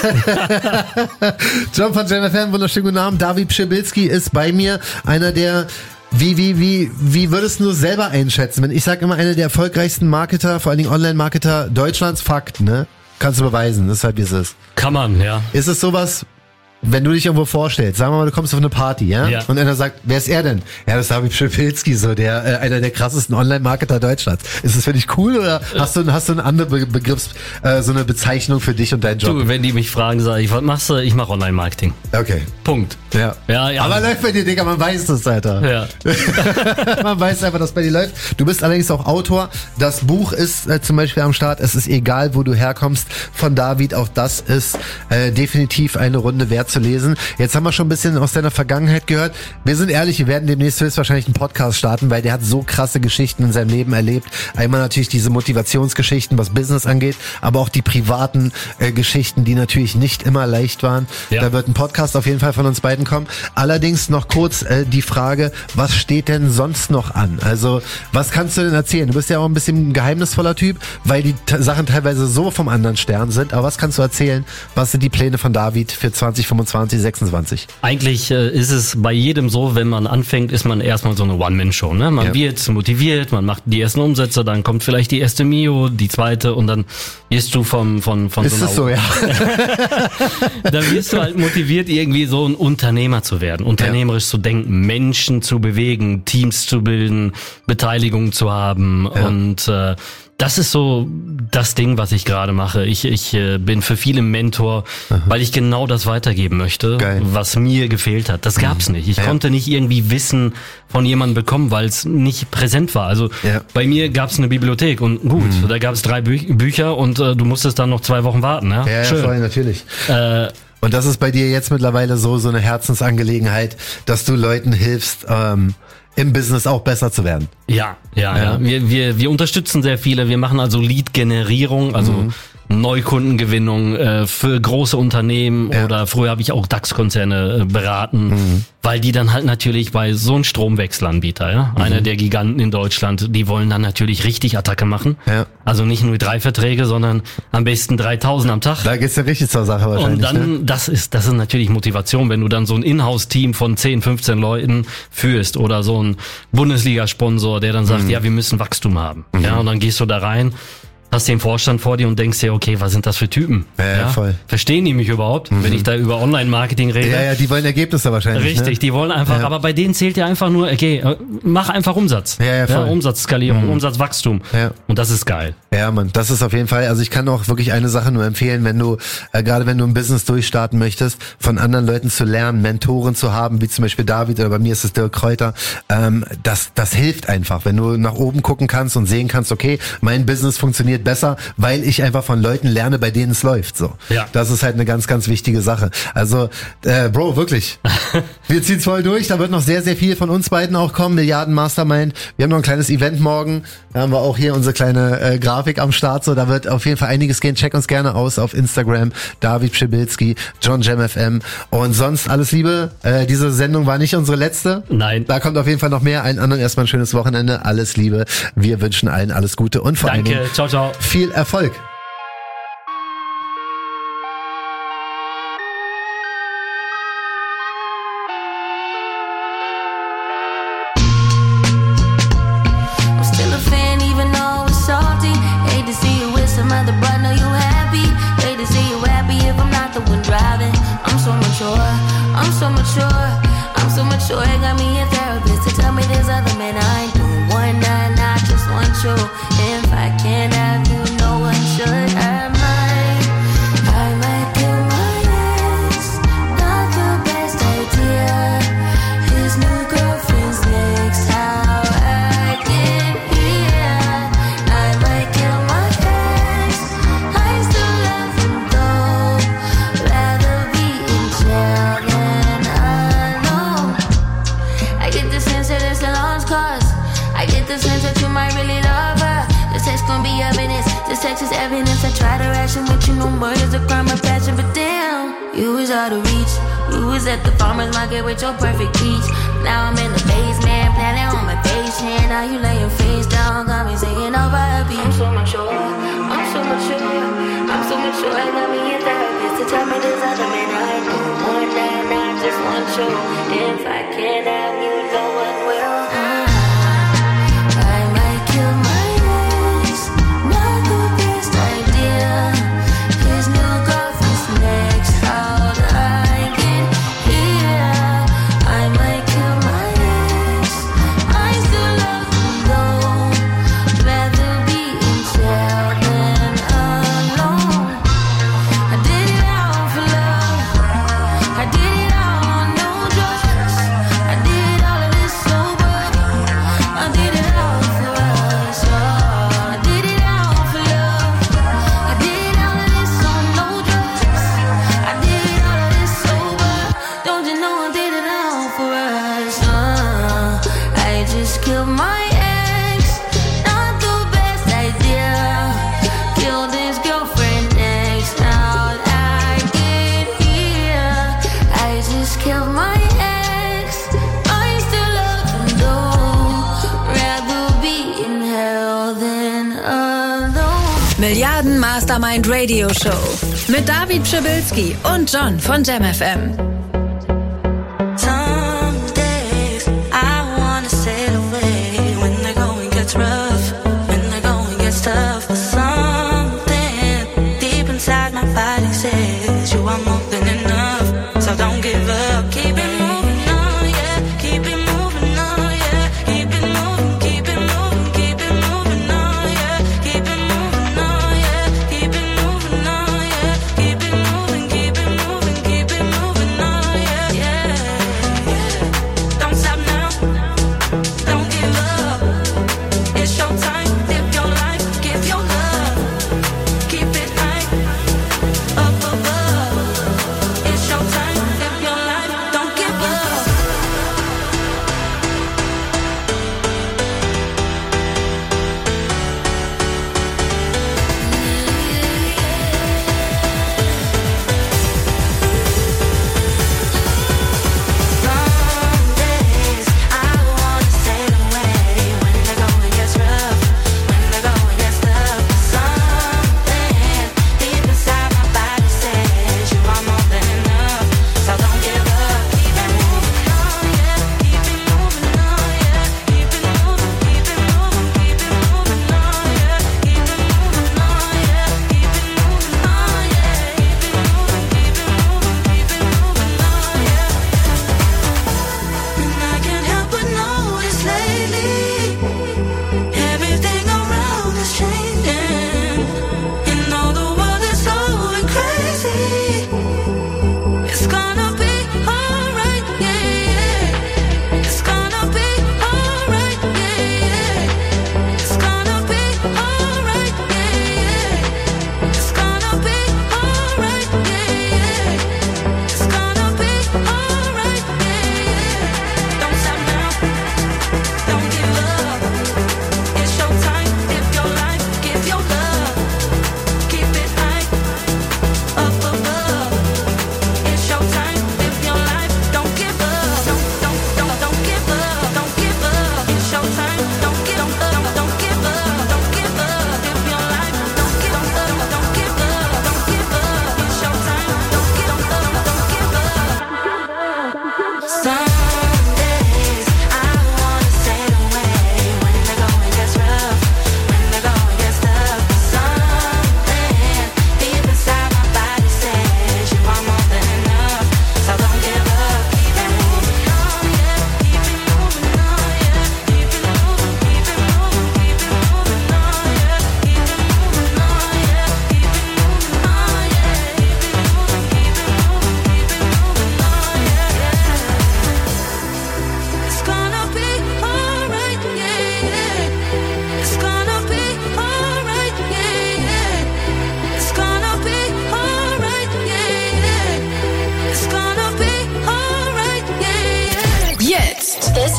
John von Jam F M, wunderschönen guten Abend. David Pschibilski ist bei mir. Einer der, wie, wie, wie, wie würdest du selber einschätzen? Wenn ich sage immer, einer der erfolgreichsten Marketer, vor allen Dingen Online-Marketer Deutschlands, Fakt, ne? Kannst du beweisen, deshalb wie es ist. Kann man, ja. Ist es sowas, wenn du dich irgendwo vorstellst, sagen wir mal, du kommst auf eine Party, ja? Ja. Und einer sagt, wer ist er denn? Ja, das ist David Pschibilski, so der äh, einer der krassesten Online-Marketer Deutschlands. Ist das für dich cool oder hast du hast du eine andere Be- Begriffs, äh, so eine Bezeichnung für dich und deinen Job? Du, wenn die mich fragen, sage ich, was machst du? Ich mache Online-Marketing. Okay. Punkt. Ja. Ja, ja. Aber läuft bei dir, Digga, man weiß das, Alter. Ja. Man weiß einfach, dass bei dir läuft. Du bist allerdings auch Autor. Das Buch ist äh, zum Beispiel am Start. Es ist egal, wo du herkommst. Von David. Auch das ist äh, definitiv eine Runde wert zu lesen. Jetzt haben wir schon ein bisschen aus deiner Vergangenheit gehört. Wir sind ehrlich, wir werden demnächst höchstwahrscheinlich einen Podcast starten, weil der hat so krasse Geschichten in seinem Leben erlebt. Einmal natürlich diese Motivationsgeschichten, was Business angeht, aber auch die privaten äh, Geschichten, die natürlich nicht immer leicht waren. Ja. Da wird ein Podcast auf jeden Fall von uns beiden kommen. Allerdings noch kurz äh, die Frage, was steht denn sonst noch an? Also, was kannst du denn erzählen? Du bist ja auch ein bisschen ein geheimnisvoller Typ, weil die t- Sachen teilweise so vom anderen Stern sind. Aber was kannst du erzählen? Was sind die Pläne von David für zwanzig fünfundzwanzig, sechsundzwanzig? Eigentlich äh, ist es bei jedem so, wenn man anfängt, ist man erstmal so eine One-Man-Show. Ne? Man Ja. wird motiviert, man macht die ersten Umsätze, dann kommt vielleicht die erste Mio, die zweite und dann wirst du vom, von, von Ist so einer... es so, ja? Dann wirst du halt motiviert, irgendwie so ein Unternehmer zu werden, unternehmerisch zu denken, Menschen zu bewegen, Teams zu bilden, Beteiligung zu haben Ja. und äh, Das ist so das Ding, was ich gerade mache. Ich, ich äh, bin für viele Mentor, Aha. weil ich genau das weitergeben möchte, Geil. was mir gefehlt hat. Das gab's mhm. nicht. Ich ja. konnte nicht irgendwie Wissen von jemandem bekommen, weil es nicht präsent war. Also ja. bei mir gab's eine Bibliothek und gut, mhm. da gab's drei Bü- Bücher und äh, du musstest dann noch zwei Wochen warten. Ja, ja, Schön. ja voll, natürlich. Äh, und das ist bei dir jetzt mittlerweile so so eine Herzensangelegenheit, dass du Leuten hilfst, ähm, im Business auch besser zu werden. Ja, ja, ja. ja. Wir, wir, wir unterstützen sehr viele. Wir machen also Lead-Generierung, also mhm. Neukundengewinnung äh, für große Unternehmen ja. oder früher habe ich auch DAX-Konzerne äh, beraten, mhm. weil die dann halt natürlich bei so einem Stromwechselanbieter, ja, mhm. einer der Giganten in Deutschland, die wollen dann natürlich richtig Attacke machen. Ja. Also nicht nur drei Verträge, sondern am besten dreitausend am Tag. Da geht's ja richtig zur Sache wahrscheinlich. Und dann, ne? das ist das ist natürlich Motivation, wenn du dann so ein Inhouse-Team von zehn, fünfzehn Leuten führst oder so ein Bundesliga-Sponsor, der dann sagt, mhm. ja, wir müssen Wachstum haben. Mhm. Ja, und dann gehst du da rein, hast den Vorstand vor dir und denkst dir, okay, was sind das für Typen? Ja, ja, voll. Verstehen die mich überhaupt, mhm. wenn ich da über Online-Marketing rede? Ja, ja, die wollen Ergebnisse wahrscheinlich. Richtig, ne? die wollen einfach, ja. aber bei denen zählt ja einfach nur, okay, mach einfach Umsatz. Ja, ja, voll. Ja, Umsatzskalierung, mhm. Umsatzwachstum. Ja. Und das ist geil. Ja, Mann, das ist auf jeden Fall, also ich kann auch wirklich eine Sache nur empfehlen, wenn du, äh, gerade wenn du ein Business durchstarten möchtest, von anderen Leuten zu lernen, Mentoren zu haben, wie zum Beispiel David oder bei mir ist es Dirk Kräuter, ähm, das, das hilft einfach, wenn du nach oben gucken kannst und sehen kannst, okay, mein Business funktioniert besser, weil ich einfach von Leuten lerne, bei denen es läuft, so. Ja. Das ist halt eine ganz, ganz wichtige Sache. Also, äh, Bro, wirklich. Wir ziehen's voll durch, da wird noch sehr, sehr viel von uns beiden auch kommen, Milliarden Mastermind. Wir haben noch ein kleines Event morgen, da haben wir auch hier unsere kleine äh, Grafik am Start, so, da wird auf jeden Fall einiges gehen. Check uns gerne aus auf Instagram, David Pschibilski, John Jam F M und sonst alles Liebe. Äh, diese Sendung war nicht unsere letzte. Nein. Da kommt auf jeden Fall noch mehr. Allen anderen erstmal ein schönes Wochenende. Alles Liebe. Wir wünschen allen alles Gute und vor allem ciao, ciao. viel Erfolg. I'm so mature, I'm so mature. It got me a therapist to tell me there's other men I ain't doing one night, I just want you. If I can't have you, no one should have mine. I might kill my ex, not the best idea. His new girlfriend's next, how I get here. I might kill my ex, I still love him though. Rather be in jail than alone. I get the sense that it's a lost cause. I get the sense that you might really love her. This text gon' be evidence. This text is evidence. I try to ration with you, no murder's a crime of passion, but damn, you was out of reach. You was at the farmer's market with your perfect peach. Now I'm in the basement, planning on my patient. Now you laying face down, got me singing over a beat. I'm so mature, I'm so mature, I'm so mature. I got me a therapist to tell me there's other men I do. One night, I just want you. If I can't have you, no one will. I might kill my ex, not the best idea. His new girlfriend's next, how'd I get here? I might kill my ex, I still love him though. Rather be in jail than alone. I did it all for love, I did it all on no drugs. I did all of this sober, I did it all for us. Oh, I did it all for love, I did all of this on no drugs. I did all of this sober, don't you know I did it all for us. Uh, I just killed my ex, not the best idea. Killed his girlfriend next, how'd I get here? I just killed my ex, I still love him though. Rather be in hell than alone. Milliarden Mastermind Radio Show mit David Pschibilski und John von Jam F M. Some days I wanna sail away when the going gets rough, when the going gets tough. But something deep inside my body says you are more than enough. So don't give up, keep it moving on, yeah. Keep it moving on, yeah. Keep it moving, keep it moving, keep it moving on, yeah. Keep it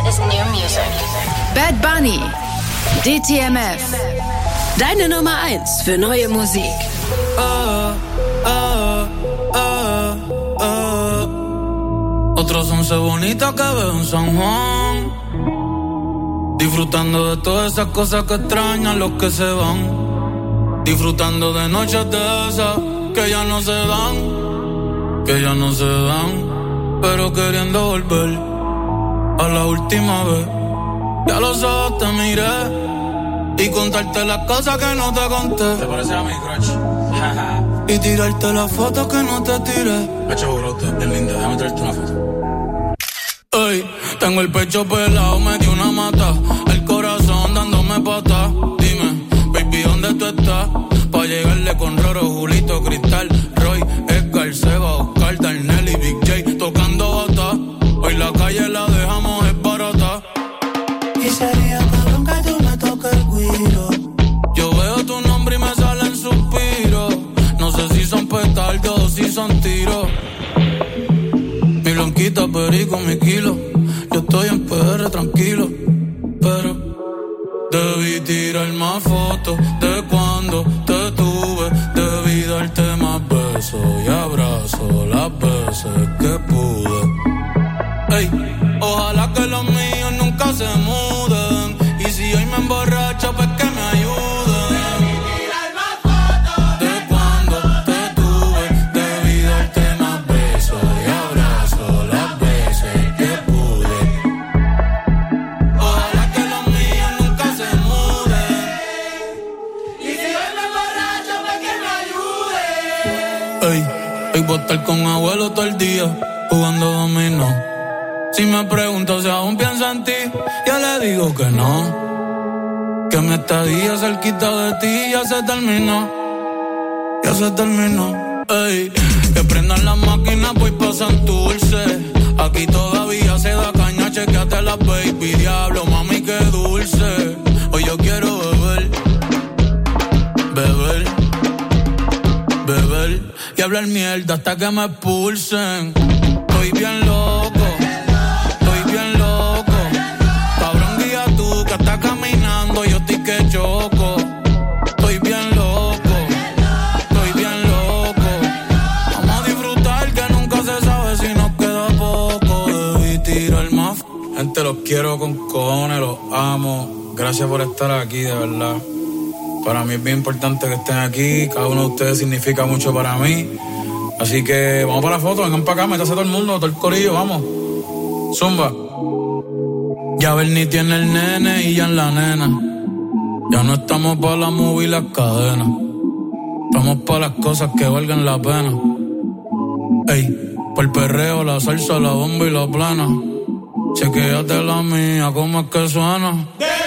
is new music. Bad Bunny, D T M F. Deine Nummer eins für neue Musik. Ah, ah, ah, ah. Otros once bonitas que veo en San Juan, disfrutando de todas esas cosas que extrañan los que se van, disfrutando de noches de esas que ya no se dan, que ya no se dan, pero queriendo volver a la última vez. Ya los ojos te miré y contarte las cosas que no te conté. ¿Te parece a mi crush? Y tirarte las fotos que no te tiré. Pecho brote, bien linda, déjame traerte una foto. Ey, tengo el pecho pelado, me dio una mata, el corazón dándome pata. Dime, baby, ¿dónde tú estás? Pa' llegarle con Roro, Julito, Cristal, Roy, Edgar, Seba, Oscar, Darnell y Big J tocando bata. Hoy la calle la dejamos es barata. Y sería cabrón que tú me toques el guiro. Yo veo tu nombre y me salen suspiros. No sé si son petardos o si son tiros. Mi blanquita, perico, mi kilo. Yo estoy en P R tranquilo, pero debí tirar más fotos de cuando te tuve. Debí darte más besos y abrazos las veces que pude. Ey, ojalá que los míos nunca se muden. Y si hoy me emborracho, pues que me ayuden. Voy a estar con abuelo todo el día jugando dominó. Si me pregunto si aún pienso en ti, yo le digo que no. Que mi estadía cerquita de ti ya se terminó. Ya se terminó. Ey, que prendan las máquinas, voy pa' Santurce. Aquí todavía se da caña, chequeate la baby. Diablo, mami, qué dulce. Hoy yo quiero beber, beber, beber y hablar mierda hasta que me expulsen. Estoy bien loco, estoy bien loco. Cabrón, guía tú que estás caminando, yo estoy que choco. Estoy bien loco, estoy bien loco. Vamos a disfrutar que nunca se sabe si nos queda poco. Debí tirar más. Gente, los quiero con cojones, los amo. Gracias por estar aquí, de verdad. Para mí es bien importante que estén aquí. Cada uno de ustedes significa mucho para mí. Así que vamos para la foto, vengan para acá, métase todo el mundo, todo el corillo, vamos. Zumba. Ya Bernie tiene el nene y ya en la nena. Ya no estamos para la movie y las cadenas. Estamos para las cosas que valgan la pena. Ey, por el perreo, la salsa, la bomba y la plana. Chequéate la mía, ¿cómo es que suena?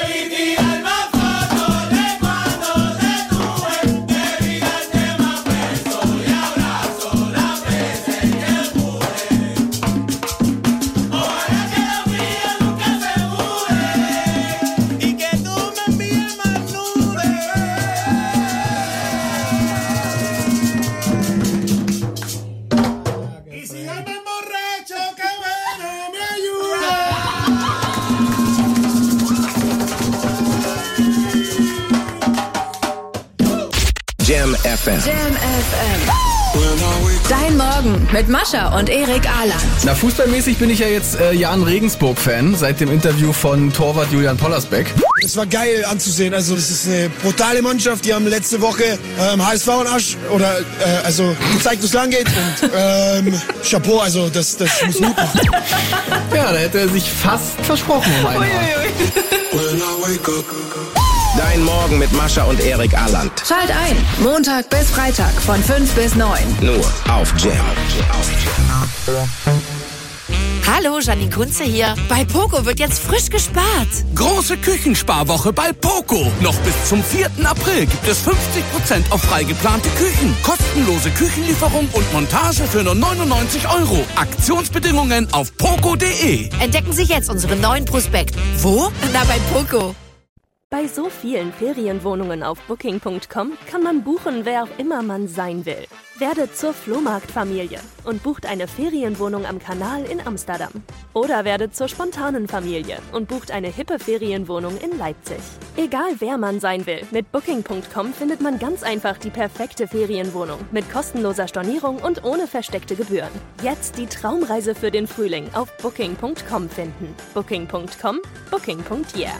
Jam F M. Jam F M. Dein Morgen mit Mascha und Erik Ahland. Na, fußballmäßig bin ich ja jetzt äh, Jan Regensburg-Fan seit dem Interview von Torwart Julian Pollersbeck. Es war geil anzusehen. Also das ist eine brutale Mannschaft. Die haben letzte Woche ähm, H S V und Asch oder äh, also gezeigt, wo es lang geht. Und ähm, Chapeau, also das, das muss Mut machen. Ja, da hätte er sich fast versprochen. Dein Morgen mit Mascha und Erik Ahland. Schalt ein, Montag bis Freitag von fünf bis neun. Nur auf Jam. Hallo, Janine Kunze hier. Bei Poco wird jetzt frisch gespart. Große Küchensparwoche bei Poco. Noch bis zum vierten April gibt es fünfzig Prozent auf frei geplante Küchen. Kostenlose Küchenlieferung und Montage für nur neunundneunzig Euro. Aktionsbedingungen auf poco punkt de. Entdecken Sie jetzt unseren neuen Prospekt. Wo? Na, bei Poco. Bei so vielen Ferienwohnungen auf Booking Punkt com kann man buchen, wer auch immer man sein will. Werdet zur Flohmarktfamilie und bucht eine Ferienwohnung am Kanal in Amsterdam. Oder werdet zur spontanen Familie und bucht eine hippe Ferienwohnung in Leipzig. Egal wer man sein will, mit Booking Punkt com findet man ganz einfach die perfekte Ferienwohnung mit kostenloser Stornierung und ohne versteckte Gebühren. Jetzt die Traumreise für den Frühling auf Booking Punkt com finden. Booking Punkt com, Booking Punkt yeah.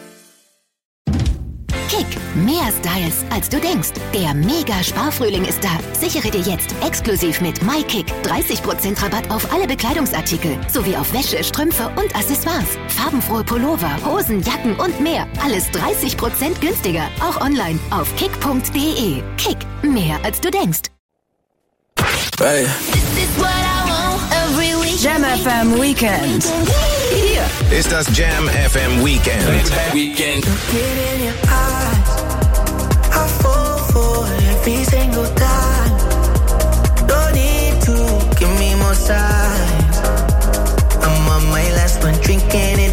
Kick, mehr Styles als du denkst. Der Mega-Sparfrühling ist da. Sichere dir jetzt exklusiv mit MyKick dreißig Prozent Rabatt auf alle Bekleidungsartikel sowie auf Wäsche, Strümpfe und Accessoires. Farbenfrohe Pullover, Hosen, Jacken und mehr. Alles dreißig Prozent günstiger. Auch online auf kick punkt de. Kick, mehr als du denkst. Hey. Jam F M Weekend. Hier ist das Jam F M Weekend. Weekend. I fall for every single time. Don't need to give me more signs. I'm on my last one, drinking